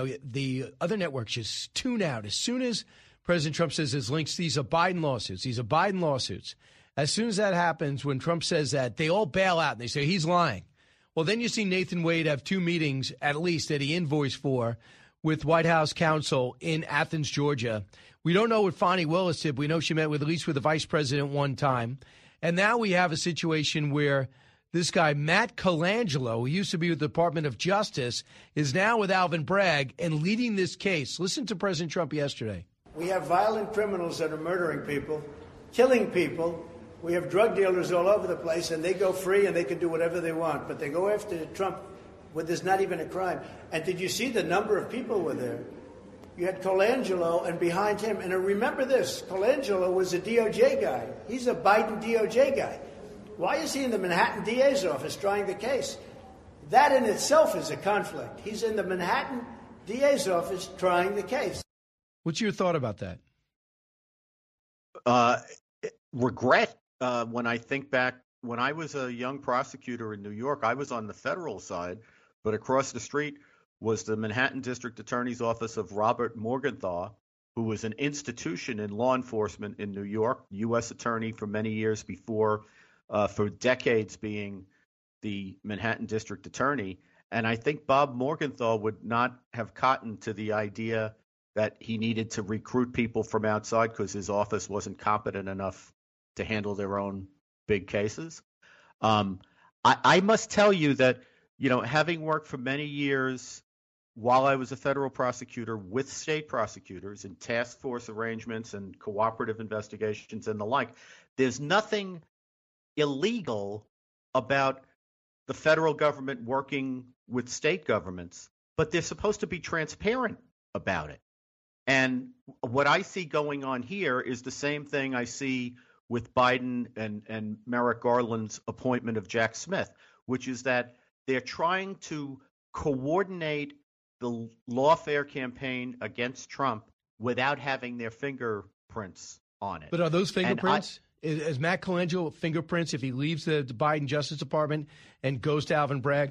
the other networks just tune out as soon as President Trump says his links, these are Biden lawsuits. As soon as that happens, when Trump says that, they all bail out and they say he's lying. Well, then you see Nathan Wade have 2 meetings at least that he invoiced for with White House counsel in Athens, Georgia. We don't know what Fani Willis did. We know she met with at least with the vice president one time. And now we have a situation where this guy, Matt Colangelo, who used to be with the Department of Justice, is now with Alvin Bragg and leading this case. Listen to President Trump yesterday. We have violent criminals that are murdering people, killing people. We have drug dealers all over the place, and they go free and they can do whatever they want. But they go after Trump when there's not even a crime. And did you see the number of people were there? You had Colangelo, and behind him, and remember this, Colangelo was a DOJ guy. He's a Biden DOJ guy. Why is he in the Manhattan DA's office trying the case? That in itself is a conflict. He's in the Manhattan DA's office trying the case. What's your thought about that? Regret. When I think back, when I was a young prosecutor in New York, I was on the federal side, but across the street was the Manhattan District Attorney's Office of Robert Morgenthau, who was an institution in law enforcement in New York, U.S. attorney for many years before, for decades being the Manhattan District Attorney. And I think Bob Morgenthau would not have cottoned to the idea that he needed to recruit people from outside because his office wasn't competent enough to handle their own big cases. I must tell you that, having worked for many years while I was a federal prosecutor with state prosecutors in task force arrangements and cooperative investigations and the like, there's nothing illegal about the federal government working with state governments, but they're supposed to be transparent about it. And what I see going on here is the same thing I see with Biden and Merrick Garland's appointment of Jack Smith, which is that they're trying to coordinate the lawfare campaign against Trump without having their fingerprints on it. But are those fingerprints? Is Matt Colangelo fingerprints if he leaves the Biden Justice Department and goes to Alvin Bragg?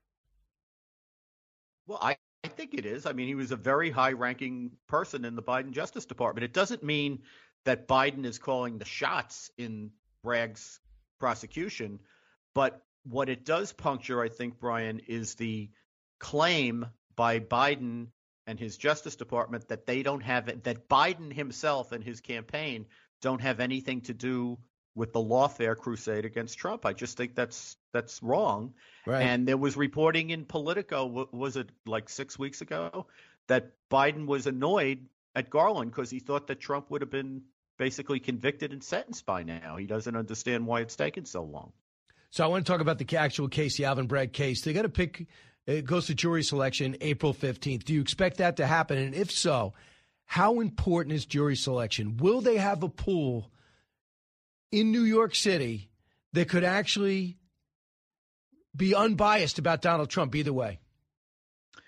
Well, I think it is. I mean, he was a very high-ranking person in the Biden Justice Department. It doesn't mean that Biden is calling the shots in Bragg's prosecution. But what it does puncture, I think, Brian, is the claim by Biden and his Justice Department that they don't have it, that Biden himself and his campaign don't have anything to do with the lawfare crusade against Trump. I just think that's wrong. Right. And there was reporting in Politico, was it like 6 weeks ago, that Biden was annoyed at Garland because he thought that Trump would have been basically convicted and sentenced by now. He doesn't understand why it's taken so long. So I want to talk about the actual case, the Alvin Bragg case. They got to pick, it goes to jury selection April 15th. Do you expect that to happen? And if so, how important is jury selection? Will they have a pool in New York City that could actually be unbiased about Donald Trump either way?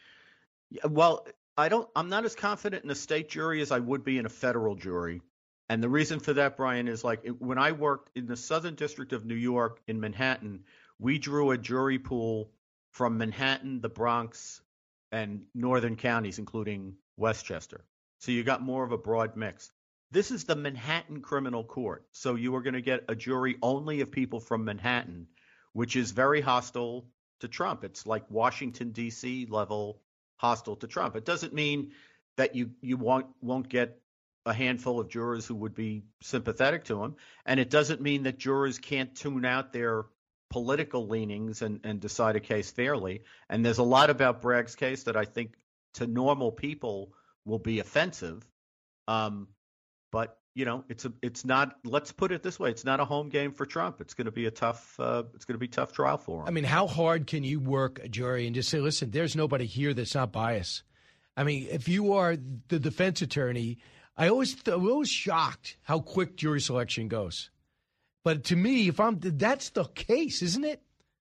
Well, I'm not as confident in a state jury as I would be in a federal jury. And the reason for that, Brian, is like when I worked in the Southern District of New York in Manhattan, we drew a jury pool from Manhattan, the Bronx, and northern counties, including Westchester. So you got more of a broad mix. This is the Manhattan Criminal Court. So you are going to get a jury only of people from Manhattan, which is very hostile to Trump. It's like Washington, D.C. level hostile to Trump. It doesn't mean that you won't get a handful of jurors who would be sympathetic to him. And it doesn't mean that jurors can't tune out their political leanings and decide a case fairly. And there's a lot about Bragg's case that I think to normal people will be offensive. But, you know, it's not, let's put it this way, it's not a home game for Trump. It's going to be a tough trial for him. I mean, how hard can you work a jury and just say, listen, there's nobody here that's not biased? I mean, if you are the defense attorney, I'm always shocked how quick jury selection goes. But to me, that's the case, isn't it?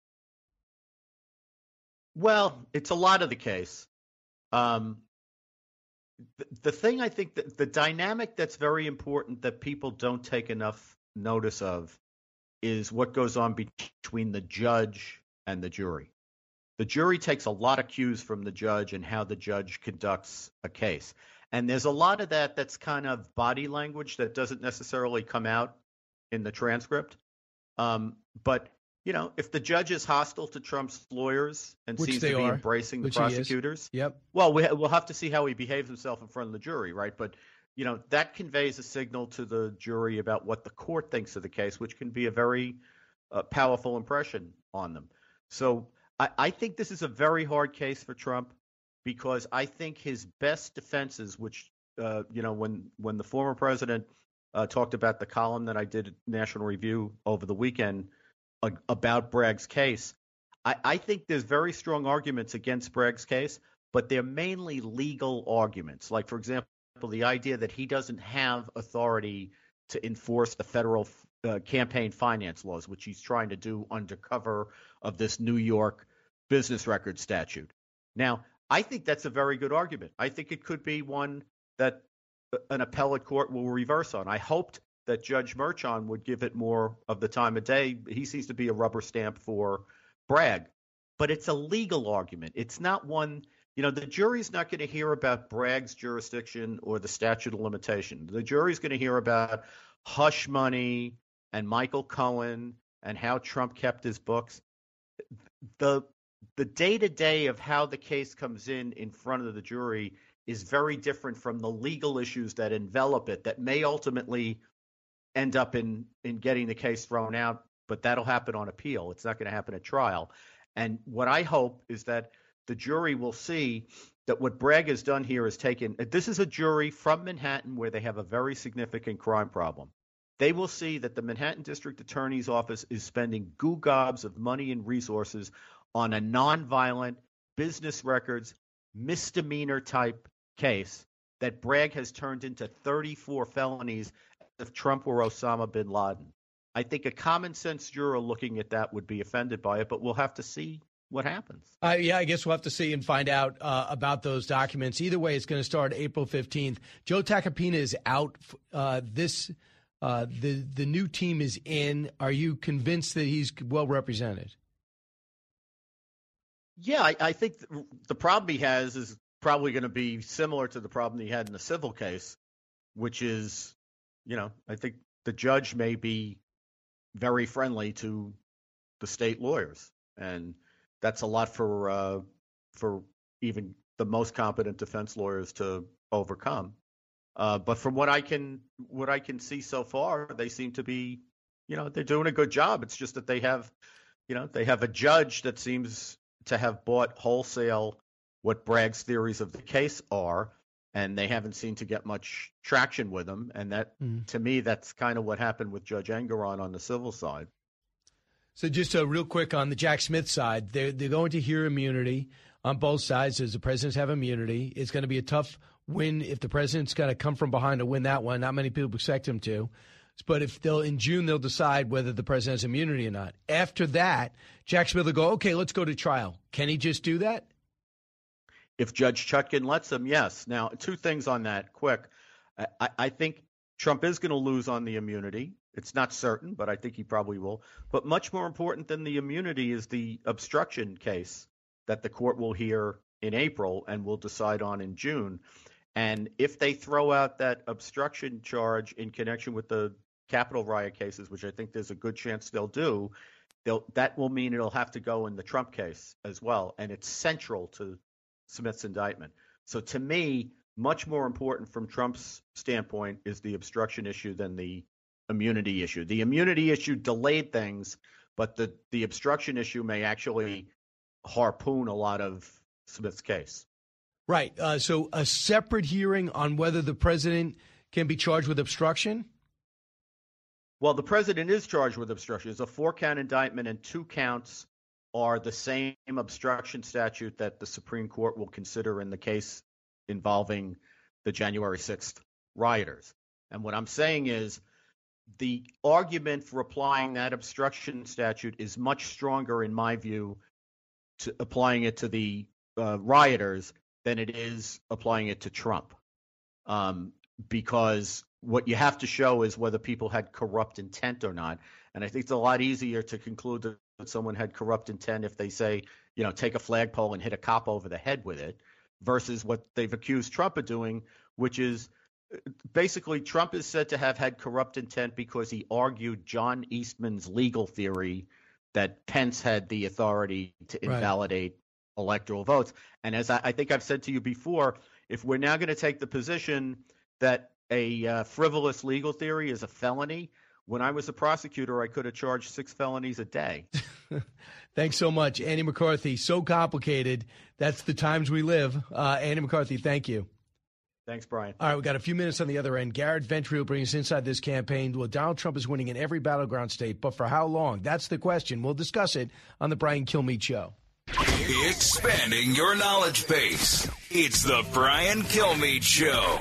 Well, it's a lot of the case. The thing I think that the dynamic that's very important that people don't take enough notice of is what goes on between the judge and the jury. The jury takes a lot of cues from the judge and how the judge conducts a case. And there's a lot of that's kind of body language that doesn't necessarily come out in the transcript. But, you know, if the judge is hostile to Trump's lawyers and seems to be embracing the prosecutors, well, we'll have to see how he behaves himself in front of the jury, right? But, you know, that conveys a signal to the jury about what the court thinks of the case, which can be a very powerful impression on them. So I think this is a very hard case for Trump because I think his best defenses, which, you know, when the former president talked about the column that I did at National Review over the weekend about Bragg's case, I think there's very strong arguments against Bragg's case, but they're mainly legal arguments. Like, for example, the idea that he doesn't have authority to enforce the federal campaign finance laws, which he's trying to do under cover of this New York business record statute. Now, I think that's a very good argument. I think it could be one that an appellate court will reverse on. I hoped that Judge Merchan would give it more of the time of day. He seems to be a rubber stamp for Bragg, but it's a legal argument. It's not one, you know, the jury's not going to hear about Bragg's jurisdiction or the statute of limitation. The jury's going to hear about hush money and Michael Cohen and how Trump kept his books. The day-to-day of how the case comes in front of the jury is very different from the legal issues that envelop it that may ultimately end up in getting the case thrown out, but that'll happen on appeal. It's not going to happen at trial. And what I hope is that the jury will see that what Bragg has done here is this is a jury from Manhattan where they have a very significant crime problem. They will see that the Manhattan District Attorney's Office is spending goo gobs of money and resources on a nonviolent business records misdemeanor type case that Bragg has turned into 34 felonies if Trump were Osama bin Laden. I think a common sense juror looking at that would be offended by it, but we'll have to see what happens. Yeah, I guess we'll have to see and find out about those documents. Either way, it's going to start April 15th. Joe Tacopina is out. The new team is in. Are you convinced that he's well represented? Yeah, I think the problem he has is probably going to be similar to the problem he had in the civil case, which is, you know, I think the judge may be very friendly to the state lawyers, and that's a lot for even the most competent defense lawyers to overcome. But from what I can see so far, they seem to be, you know, they're doing a good job. It's just that they have a judge that seems to have bought wholesale what Bragg's theories of the case are, and they haven't seemed to get much traction with them. And that, to me, that's kind of what happened with Judge Engoron on the civil side. So just real quick on the Jack Smith side, they're going to hear immunity on both sides as the presidents have immunity. It's going to be a tough win if the president's going to come from behind to win that one. Not many people expect him to. But in June, they'll decide whether the president has immunity or not. After that, Jack Smith will go, okay, let's go to trial. Can he just do that? If Judge Chutkan lets him, yes. Now, two things on that quick. I think Trump is going to lose on the immunity. It's not certain, but I think he probably will. But much more important than the immunity is the obstruction case that the court will hear in April and will decide on in June. And if they throw out that obstruction charge in connection with the Capitol riot cases, which I think there's a good chance they'll do, that will mean it'll have to go in the Trump case as well. And it's central to Smith's indictment. So to me, much more important from Trump's standpoint is the obstruction issue than the immunity issue. The immunity issue delayed things, but the obstruction issue may actually harpoon a lot of Smith's case. Right. So a separate hearing on whether the president can be charged with obstruction? Well, the president is charged with obstruction. It's a 4-count indictment, and 2 counts are the same obstruction statute that the Supreme Court will consider in the case involving the January 6th rioters. And what I'm saying is the argument for applying that obstruction statute is much stronger, in my view, to applying it to the rioters than it is applying it to Trump. Because what you have to show is whether people had corrupt intent or not. And I think it's a lot easier to conclude that someone had corrupt intent if they say, take a flagpole and hit a cop over the head with it, versus what they've accused Trump of doing, which is basically Trump is said to have had corrupt intent because he argued John Eastman's legal theory that Pence had the authority to invalidate electoral votes. And as I think I've said to you before, if we're now going to take the position that a frivolous legal theory is a felony, when I was a prosecutor, I could have charged 6 felonies a day. Thanks so much, Andy McCarthy. So complicated. That's the times we live. Andy McCarthy, thank you. Thanks, Brian. All right, we've got a few minutes on the other end. Garrett Ventry will bring us inside this campaign. Well, Donald Trump is winning in every battleground state, but for how long? That's the question. We'll discuss it on the Brian Kilmeade Show. Expanding your knowledge base. It's the Brian Kilmeade Show.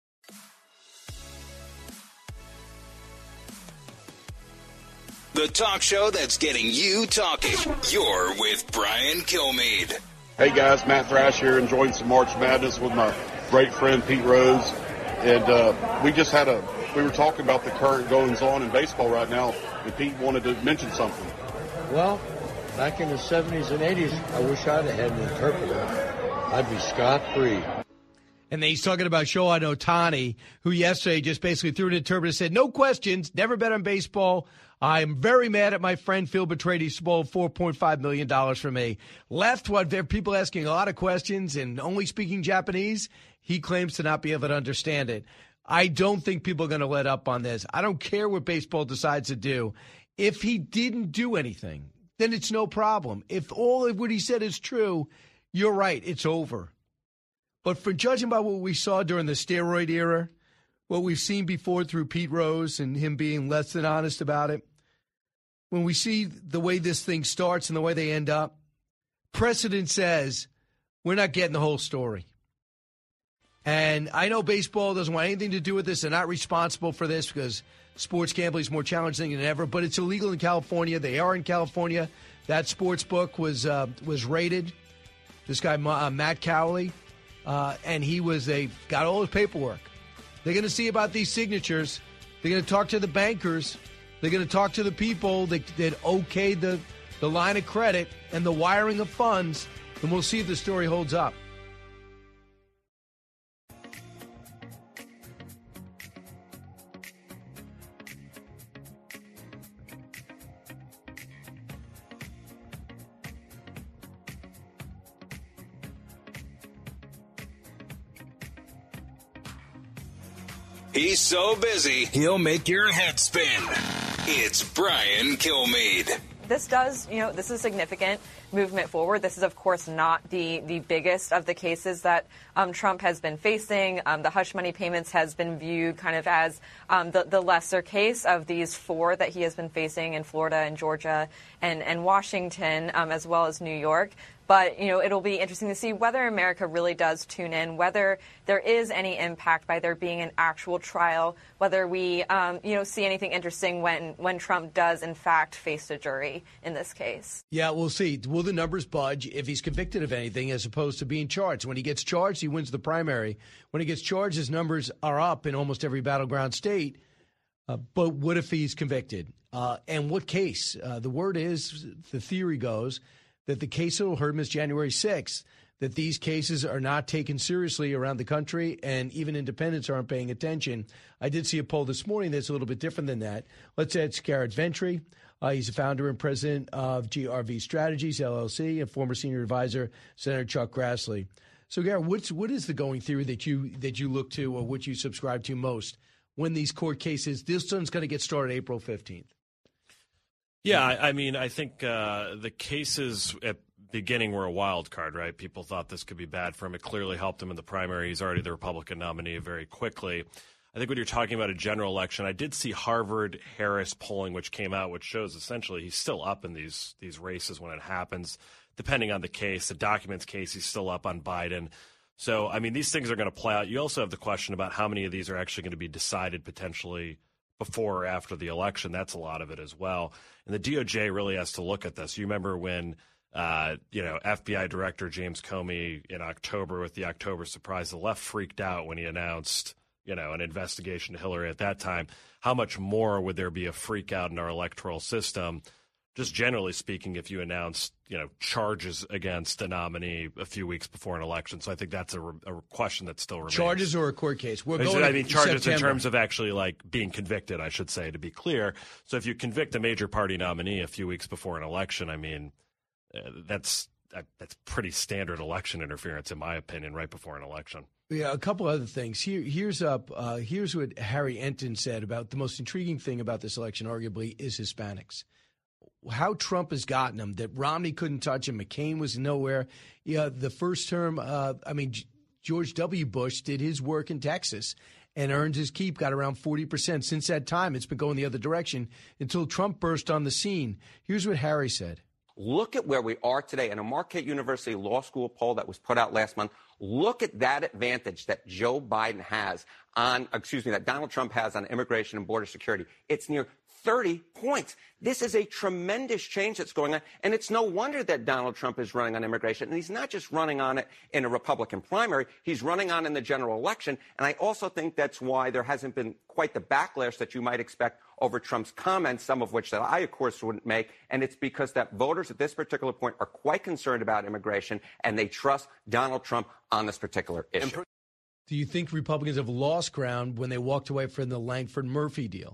The talk show that's getting you talking. You're with Brian Kilmeade. Hey guys, Matt Thrash here, enjoying some March Madness with my great friend Pete Rose. And we were talking about the current goings on in baseball right now, and Pete wanted to mention something. Well, back in the 70s and 80s, I wish I'd have had an interpreter. I'd be scot-free. And then he's talking about Shohei Ohtani, who yesterday just basically threw an interpreter and said, no questions, never bet on baseball. I'm very mad at my friend Phil Betrade. He spoiled $4.5 million for me. Left, what there are people asking a lot of questions and only speaking Japanese. He claims to not be able to understand it. I don't think people are going to let up on this. I don't care what baseball decides to do. If he didn't do anything, then it's no problem. If all of what he said is true, you're right, it's over. But for judging by what we saw during the steroid era, what we've seen before through Pete Rose and him being less than honest about it, when we see the way this thing starts and the way they end up, precedent says we're not getting the whole story. And I know baseball doesn't want anything to do with this. They're not responsible for this because sports gambling is more challenging than ever. But it's illegal in California. They are in California. That sports book was raided. This guy, Matt Cowley, and they got all his paperwork. They're going to see about these signatures. They're going to talk to the bankers. They're going to talk to the people that okayed the line of credit and the wiring of funds, and we'll see if the story holds up. He's so busy, he'll make your head spin. It's Brian Kilmeade. This is a significant movement forward. This is, of course, not the biggest of the cases that Trump has been facing. The hush money payments has been viewed kind of as the lesser case of these 4 that he has been facing in Florida and Georgia and Washington, as well as New York. But, it'll be interesting to see whether America really does tune in, whether there is any impact by there being an actual trial, whether we, see anything interesting when Trump does, in fact, face a jury in this case. Yeah, we'll see. We'll will the numbers budge if he's convicted of anything as opposed to being charged? When he gets charged, he wins the primary. When he gets charged, his numbers are up in almost every battleground state. But what if he's convicted? And what case? The word is, the theory goes, that the case that will hurt him is January 6th, that these cases are not taken seriously around the country, and even independents aren't paying attention. I did see a poll this morning that's a little bit different than that. Let's add Garrett Ventry. He's the founder and president of GRV Strategies, LLC, and former senior advisor, Senator Chuck Grassley. So, Garrett, what is the going theory that you look to or what you subscribe to most when these court cases, this one's going to get started April 15th? Yeah, I mean, I think the cases at beginning were a wild card, right? People thought this could be bad for him. It clearly helped him in the primary. He's already the Republican nominee very quickly. I think when you're talking about a general election, I did see Harvard-Harris polling, which came out, which shows essentially he's still up in these races when it happens, depending on the case. The documents case, he's still up on Biden. So, I mean, these things are going to play out. You also have the question about how many of these are actually going to be decided potentially before or after the election. That's a lot of it as well. And the DOJ really has to look at this. You remember when FBI Director James Comey in October with the October surprise, the left freaked out when he announced, an investigation to Hillary at that time. How much more would there be a freak out in our electoral system? Just generally speaking, if you announced, charges against a nominee a few weeks before an election. So I think that's a question that still remains. Charges or a court case? Charges September. In terms of actually being convicted, I should say, to be clear. So if you convict a major party nominee a few weeks before an election, I mean, that's pretty standard election interference, in my opinion, right before an election. Yeah, a couple other things. Here's what Harry Enton said about the most intriguing thing about this election, arguably, is Hispanics. How Trump has gotten them, that Romney couldn't touch him, McCain was nowhere. Yeah, the first term, George W. Bush did his work in Texas and earned his keep, got around 40%. Since that time, it's been going the other direction until Trump burst on the scene. Here's what Harry said. Look at where we are today in a Marquette University Law School poll that was put out last month. Look at that advantage that that Donald Trump has on immigration and border security. It's near 30 points. This is a tremendous change that's going on, and it's no wonder that Donald Trump is running on immigration. And he's not just running on it in a Republican primary, he's running on in the general election. And I also think that's why there hasn't been quite the backlash that you might expect over Trump's comments, some of which that I, of course, wouldn't make. And it's because that voters at this particular point are quite concerned about immigration, and they trust Donald Trump on this particular issue. Do you think Republicans have lost ground when they walked away from the Langford-Murphy deal?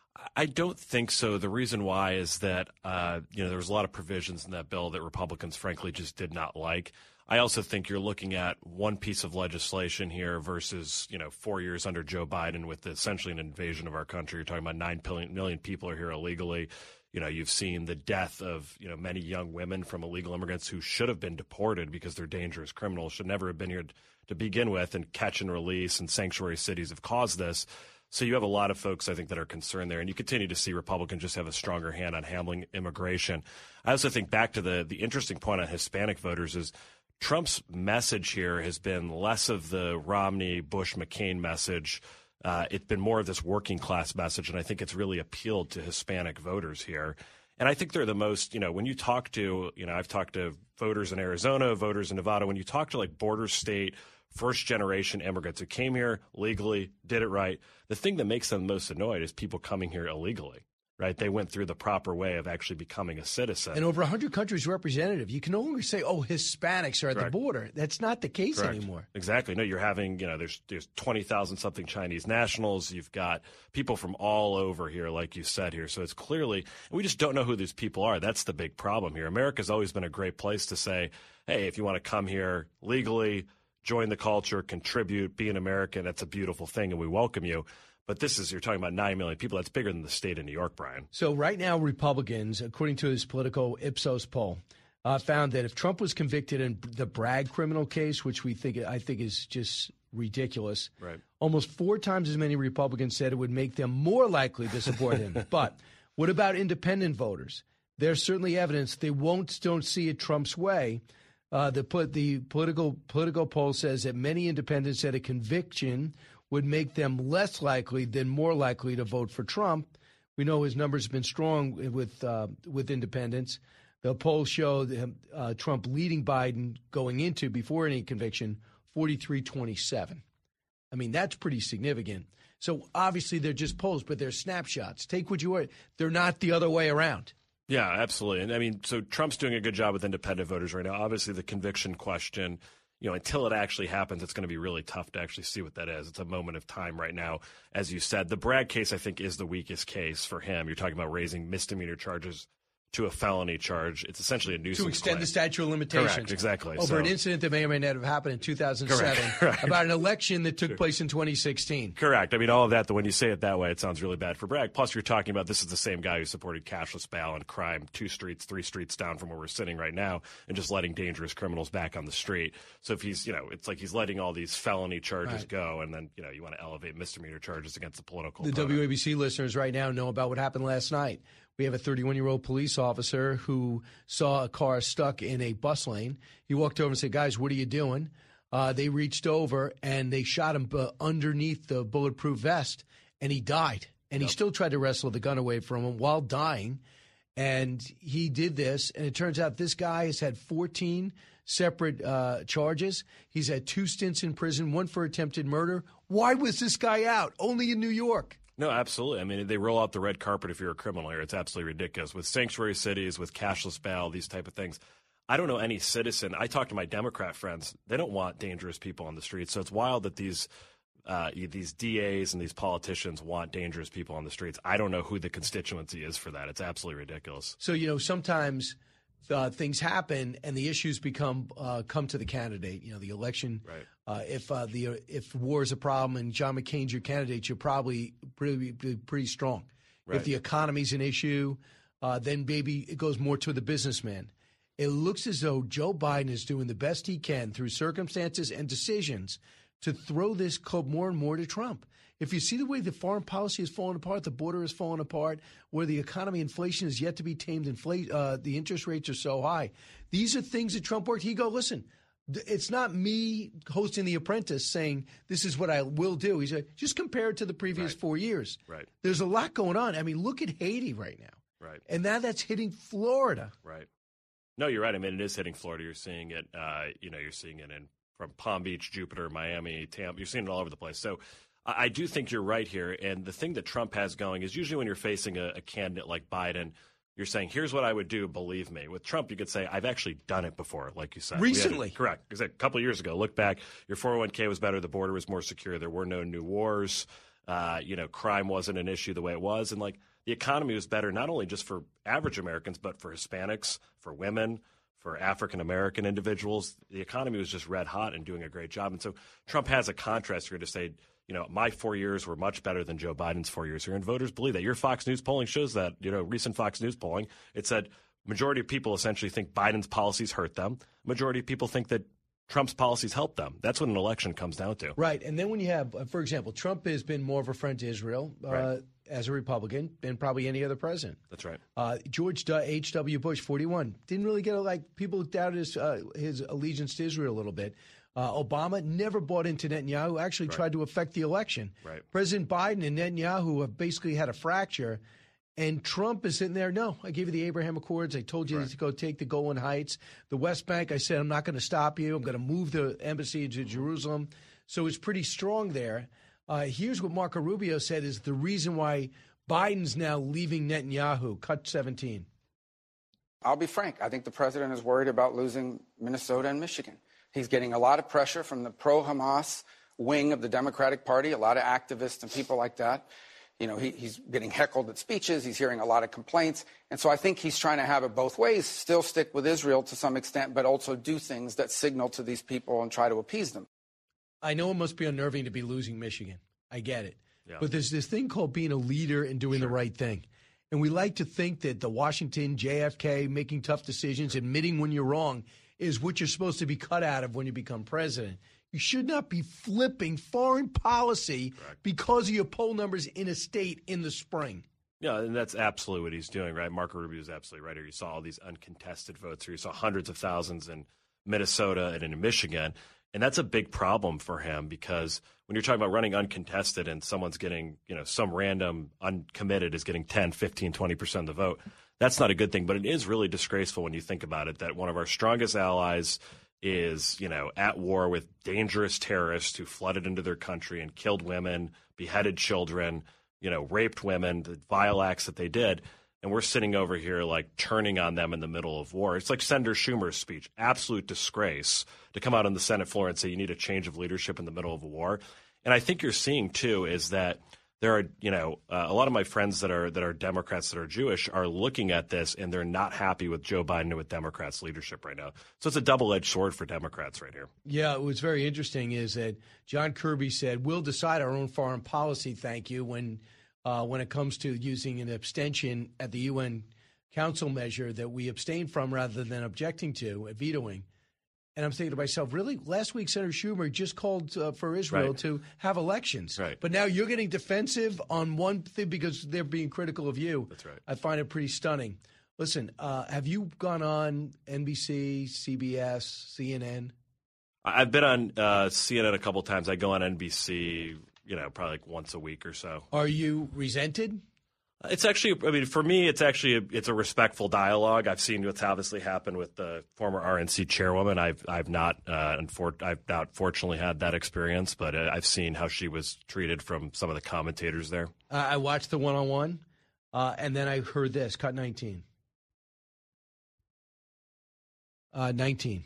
I don't think so. The reason why is that, there was a lot of provisions in that bill that Republicans, frankly, just did not like. I also think you're looking at one piece of legislation here versus, 4 years under Joe Biden with essentially an invasion of our country. You're talking about 9 million people are here illegally. You've seen the death of, many young women from illegal immigrants who should have been deported because they're dangerous criminals, should never have been here to begin with, and catch and release and sanctuary cities have caused this. So you have a lot of folks, I think, that are concerned there, and you continue to see Republicans just have a stronger hand on handling immigration. I also think back to the interesting point on Hispanic voters is Trump's message here has been less of the Romney, Bush, McCain message. It's been more of this working class message, and I think it's really appealed to Hispanic voters here. And I think they're the most, when you talk to, I've talked to voters in Arizona, voters in Nevada, when you talk to border state, first-generation immigrants who came here legally, did it right, the thing that makes them most annoyed is people coming here illegally, right? They went through the proper way of actually becoming a citizen. And over 100 countries representative. You can no longer say, Hispanics are at Correct. The border. That's not the case Correct. anymore. Exactly. No, you're having, there's 20,000-something Chinese nationals. You've got people from all over here, like you said here. So it's clearly, we just don't know who these people are. That's the big problem here. America's always been a great place to say, hey, if you want to come here legally, join the culture, contribute, be an American, that's a beautiful thing, and we welcome you. But you're talking about 9 million people. That's bigger than the state of New York, Brian. So right now, Republicans, according to this Politico Ipsos poll, found that if Trump was convicted in the Bragg criminal case, which I think is just ridiculous, right, almost 4 times as many Republicans said it would make them more likely to support him. But what about independent voters? There's certainly evidence they don't see it Trump's way. The Politico poll says that many independents said a conviction would make them less likely than more likely to vote for Trump. We know his numbers have been strong with independents. The polls show Trump leading Biden going into, before any conviction, 43-27. I mean, that's pretty significant. So obviously they're just polls, but they're snapshots. Take what you want. They're not the other way around. Yeah, absolutely. And I mean, so Trump's doing a good job with independent voters right now. Obviously, the conviction question, until it actually happens, it's going to be really tough to actually see what that is. It's a moment of time right now. As you said, the Bragg case, I think, is the weakest case for him. You're talking about raising misdemeanor charges to a felony charge. It's essentially a nuisance to extend claim. the statute of limitations. Correct, exactly. Over an incident that may or may not have happened in 2007 Correct. about an election that took place in 2016. Correct. I mean, all of that, when you say it that way, it sounds really bad for Bragg. Plus, you're talking about this is the same guy who supported cashless bail and crime 2 streets, 3 streets down from where we're sitting right now and just letting dangerous criminals back on the street. So if he's, it's like he's letting all these felony charges go, and then, you want to elevate misdemeanor charges against the political opponent. WABC listeners right now know about what happened last night. We have a 31-year-old police officer who saw a car stuck in a bus lane. He walked over and said, "Guys, what are you doing?" They reached over and they shot him underneath the bulletproof vest, and he died. And he still tried to wrestle the gun away from him while dying. And he did this, and it turns out this guy has had 14 separate charges. He's had 2 stints in prison, 1 for attempted murder. Why was this guy out? Only in New York. No, absolutely. I mean, they roll out the red carpet if you're a criminal here. It's absolutely ridiculous. With sanctuary cities, with cashless bail, these type of things. I don't know any citizen. I talk to my Democrat friends. They don't want dangerous people on the streets. So it's wild that these DAs and these politicians want dangerous people on the streets. I don't know who the constituency is for that. It's absolutely ridiculous. So, sometimes things happen and the issues come to the candidate. The election. Right. If war is a problem and John McCain's your candidate, you're probably pretty strong. Right. If the economy's an issue, then maybe it goes more to the businessman. It looks as though Joe Biden is doing the best he can through circumstances and decisions to throw this club more and more to Trump. If you see the way the foreign policy has fallen apart, the border has fallen apart, where the economy, inflation is yet to be tamed, the interest rates are so high. These are things that Trump worked. He go, listen, it's not me hosting The Apprentice saying this is what I will do. He said, just compare it to the previous 4 years. Right. There's a lot going on. I mean, look at Haiti right now. Right. And now that's hitting Florida. Right. No, you're right. I mean, it is hitting Florida. You're seeing it, you're seeing it from Palm Beach, Jupiter, Miami, Tampa. You're seeing it all over the place. So I do think you're right here. And the thing that Trump has going is usually when you're facing a candidate like Biden, you're saying, here's what I would do, believe me. With Trump, you could say, I've actually done it before, like you said. Recently. Correct. Because a couple of years ago, look back, your 401k was better, the border was more secure, there were no new wars, crime wasn't an issue the way it was. And, the economy was better not only just for average Americans, but for Hispanics, for women, for African-American individuals. The economy was just red hot and doing a great job. And so Trump has a contrast here to say, my 4 years were much better than Joe Biden's 4 years here. And voters believe that. Your Fox News polling shows that, recent Fox News polling, it said majority of people essentially think Biden's policies hurt them. Majority of people think that Trump's policies help them. That's what an election comes down to. Right. And then when you have, for example, Trump has been more of a friend to Israel as a Republican than probably any other president. That's right. George H.W. Bush, 41, didn't really get people doubted his allegiance to Israel a little bit. Obama never bought into Netanyahu, actually tried to affect the election. Right. President Biden and Netanyahu have basically had a fracture. And Trump is sitting there, no, I gave you the Abraham Accords. I told you to go take the Golan Heights. The West Bank, I said, I'm not going to stop you. I'm going to move the embassy to Jerusalem. So it's pretty strong there. Here's what Marco Rubio said is the reason why Biden's now leaving Netanyahu, cut 17. I'll be frank. I think the president is worried about losing Minnesota and Michigan. He's getting a lot of pressure from the pro-Hamas wing of the Democratic Party, a lot of activists and people like that. He's getting heckled at speeches. He's hearing a lot of complaints. And so I think he's trying to have it both ways, still stick with Israel to some extent, but also do things that signal to these people and try to appease them. I know it must be unnerving to be losing Michigan. I get it. Yeah. But there's this thing called being a leader and doing the right thing. And we like to think that the Washington, JFK, making tough decisions, admitting when you're wrong is what you're supposed to be cut out of when you become president. You should not be flipping foreign policy because of your poll numbers in a state in the spring. Yeah, and that's absolutely what he's doing, right? Marco Rubio is absolutely right here. You saw all these uncontested votes here. You saw hundreds of thousands in Minnesota and in Michigan. And that's a big problem for him because when you're talking about running uncontested and someone's getting, some random uncommitted is getting 10, 15, 20% of the vote, that's not a good thing. But it is really disgraceful when you think about it that one of our strongest allies is, at war with dangerous terrorists who flooded into their country and killed women, beheaded children, raped women, the vile acts that they did. And we're sitting over here like turning on them in the middle of war. It's like Senator Schumer's speech, absolute disgrace to come out on the Senate floor and say you need a change of leadership in the middle of a war. And I think you're seeing, too, is that there are, a lot of my friends that are Democrats that are Jewish are looking at this and they're not happy with Joe Biden and with Democrats' leadership right now. So it's a double-edged sword for Democrats right here. Yeah, what's very interesting is that John Kirby said, we'll decide our own foreign policy, thank you, when it comes to using an abstention at the UN Council measure that we abstain from rather than objecting to, vetoing. And I'm thinking to myself, really? Last week, Senator Schumer just called for Israel to have elections. Right. But now you're getting defensive on one thing because they're being critical of you. That's right. I find it pretty stunning. Listen, have you gone on NBC, CBS, CNN? I've been on CNN a couple times. I go on NBC, probably like once a week or so. Are you resented? It's actually, for me, it's a respectful dialogue. I've seen what's obviously happened with the former RNC chairwoman. I've not fortunately had that experience, but I've seen how she was treated from some of the commentators there. I watched the one-on-one, and then I heard this, cut 19. 19.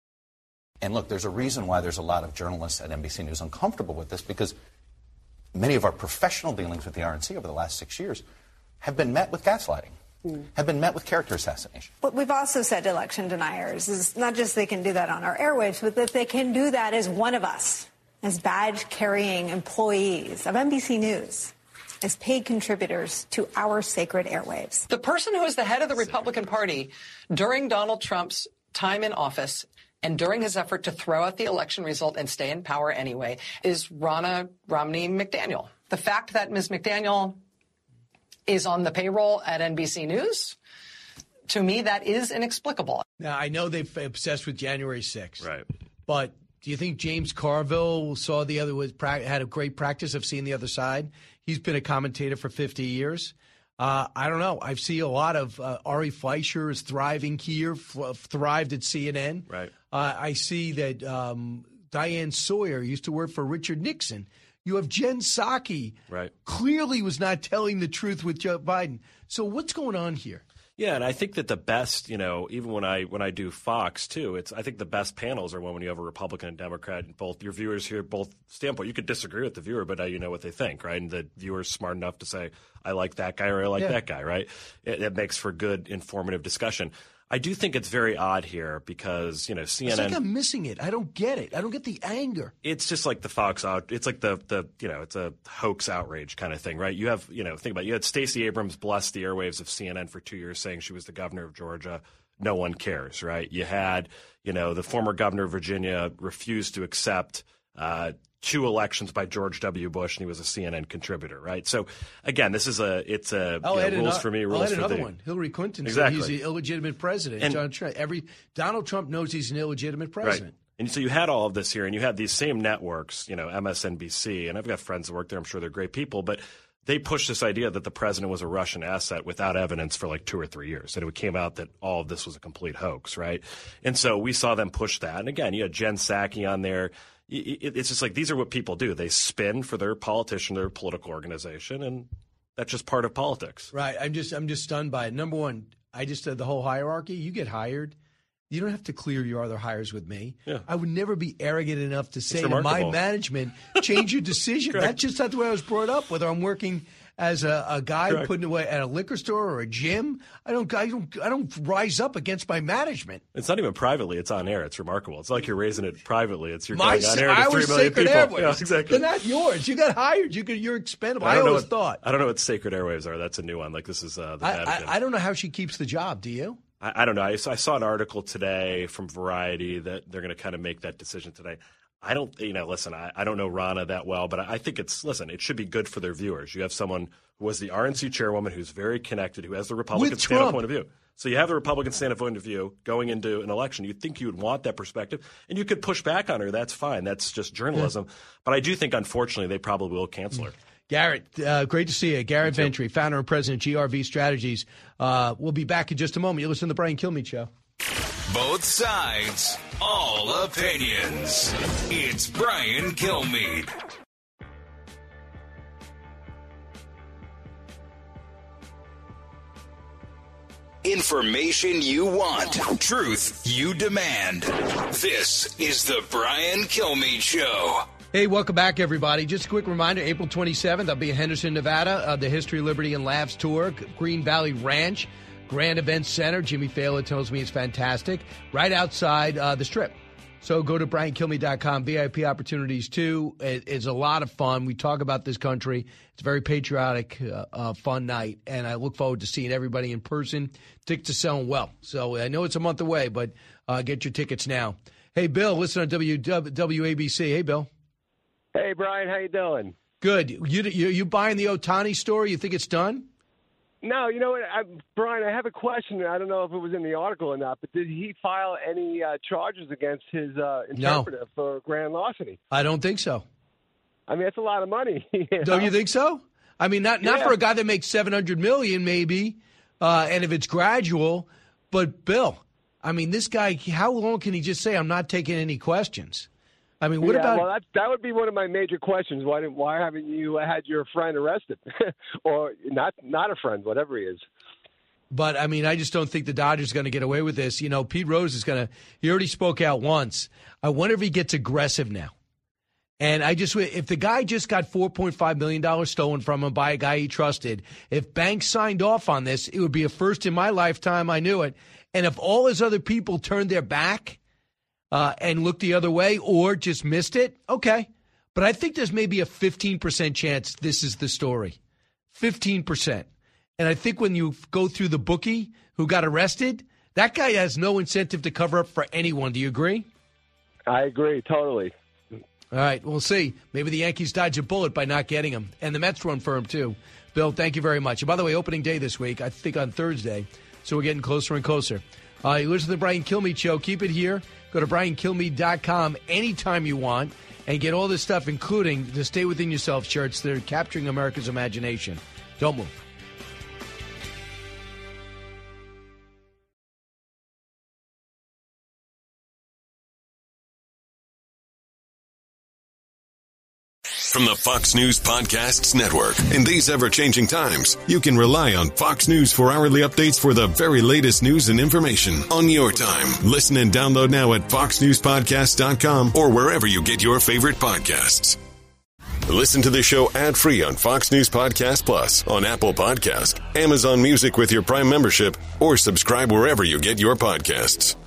And look, there's a reason why there's a lot of journalists at NBC News uncomfortable with this because many of our professional dealings with the RNC over the last 6 years have been met with gaslighting, have been met with character assassination. What we've also said to election deniers is not just they can do that on our airwaves, but that they can do that as one of us, as badge-carrying employees of NBC News, as paid contributors to our sacred airwaves. The person who was the head of the Republican Party during Donald Trump's time in office and during his effort to throw out the election result and stay in power anyway is Ronna Romney McDaniel. The fact that Ms. McDaniel is on the payroll at NBC News, to me, that is inexplicable. Now, I know they've obsessed with January 6th. Right. But do you think James Carville had a great practice of seeing the other side? He's been a commentator for 50 years. I don't know. I see a lot of Ari Fleischer is thriving here, thrived at CNN. Right. I see that Diane Sawyer used to work for Richard Nixon. You have Jen Psaki, right? Clearly was not telling the truth with Joe Biden. So what's going on here? Yeah, and I think that the best, even when I do Fox too, I think the best panels are when you have a Republican and Democrat, and both your viewers hear both standpoint. You could disagree with the viewer, but now you know what they think, right? And the viewer's smart enough to say, I like that guy or I like that guy, right? It makes for good, informative discussion. I do think it's very odd here because, CNN. It's like I'm missing it. I don't get it. I don't get the anger. It's just like the Fox out. It's like it's a hoax outrage kind of thing, right? You have, think about it. You had Stacey Abrams bless the airwaves of CNN for 2 years saying she was the governor of Georgia. No one cares, right? You had, the former governor of Virginia refused to accept 2 elections by George W. Bush, and he was a CNN contributor, right? So, again, this is rules for me, rules for another one. Hillary Clinton said he's the illegitimate president. And Donald Trump knows he's an illegitimate president. Right. And so you had all of this here, and you had these same networks, MSNBC, and I've got friends that work there. I'm sure they're great people, but they pushed this idea that the president was a Russian asset without evidence for like 2 or 3 years. And it came out that all of this was a complete hoax, right? And so we saw them push that. And again, you had Jen Psaki on there. It's just like these are what people do. They spin for their politician, their political organization, and that's just part of politics. Right. I'm just stunned by it. Number one, the whole hierarchy. You get hired. You don't have to clear your other hires with me. Yeah. I would never be arrogant enough to say to my management, change your decision. That's just not the way I was brought up. Whether I'm working as a guy putting away at a liquor store or a gym, I don't rise up against my management. It's not even privately; it's on air. It's remarkable. It's like you're raising it privately. You're going on air to 3 million people. Airwaves. Yeah, exactly. They're not yours. You got hired. You're expendable. I always thought. I don't know what Sacred Airwaves are. That's a new one. Like this is the Vatican. I don't know how she keeps the job. Do you? I don't know. I saw an article today from Variety that they're going to kind of make that decision today. I don't, listen, I don't know Ronna that well, but I think it should be good for their viewers. You have someone who was the RNC chairwoman who's very connected, who has the Republican stand-up point of view. So you have the Republican stand-up point of view going into an election. You'd think you would want that perspective, and you could push back on her. That's fine. That's just journalism. But I do think, unfortunately, they probably will cancel her. Garrett, great to see you. Garrett Ventry, founder and president of GRV Strategies. We'll be back in just a moment. You listen to the Brian Kilmeade Show. Both sides, all opinions. It's Brian Kilmeade. Information you want, truth you demand. This is the Brian Kilmeade Show. Hey, welcome back, everybody. Just a quick reminder, April 27th, I'll be in Henderson, Nevada, the History, Liberty, and Laughs Tour, Green Valley Ranch, Grand Event Center. Jimmy Fallon tells me it's fantastic, right outside the Strip. So go to BrianKilmeade.com. VIP opportunities, too. It's a lot of fun. We talk about this country. It's a very patriotic, fun night, and I look forward to seeing everybody in person. Tickets are selling well. So I know it's a month away, but get your tickets now. Hey, Bill, listen on WABC. Hey, Bill. Hey, Brian, how you doing? Good. You buying the Ohtani story? You think it's done? No, you know what, Brian, I have a question. I don't know if it was in the article or not, but did he file any charges against his interpreter for grand larceny? I don't think so. I mean, that's a lot of money. Don't you think so? I mean, not for a guy that makes $700 million, maybe, and if it's gradual. But Bill, I mean, this guy, how long can he just say, "I'm not taking any questions"? I mean, what about? Well, that would be one of my major questions. Why haven't you had your friend arrested, or not a friend, whatever he is? But I mean, I just don't think the Dodgers are going to get away with this. You know, Pete Rose is going to. He already spoke out once. I wonder if he gets aggressive now. And if the guy just got $4.5 million stolen from him by a guy he trusted, if banks signed off on this, it would be a first in my lifetime. I knew it. And if all his other people turned their back and looked the other way or just missed it, okay. But I think there's maybe a 15% chance this is the story. 15%. And I think when you go through the bookie who got arrested, that guy has no incentive to cover up for anyone. Do you agree? I agree, totally. All right, we'll see. Maybe the Yankees dodge a bullet by not getting him. And the Mets run for him, too. Bill, thank you very much. And by the way, opening day this week, I think on Thursday, so we're getting closer and closer. You listen to the Brian Kilmeade Show. Keep it here. Go to BrianKilmeade.com anytime you want and get all this stuff, including the Stay Within Yourself shirts. They're capturing America's imagination. Don't move. From the Fox News Podcasts Network. In these ever-changing times, you can rely on Fox News for hourly updates for the very latest news and information on your time. Listen and download now at foxnewspodcast.com or wherever you get your favorite podcasts. Listen to the show ad-free on Fox News Podcast Plus, on Apple Podcast, Amazon Music with your Prime membership, or subscribe wherever you get your podcasts.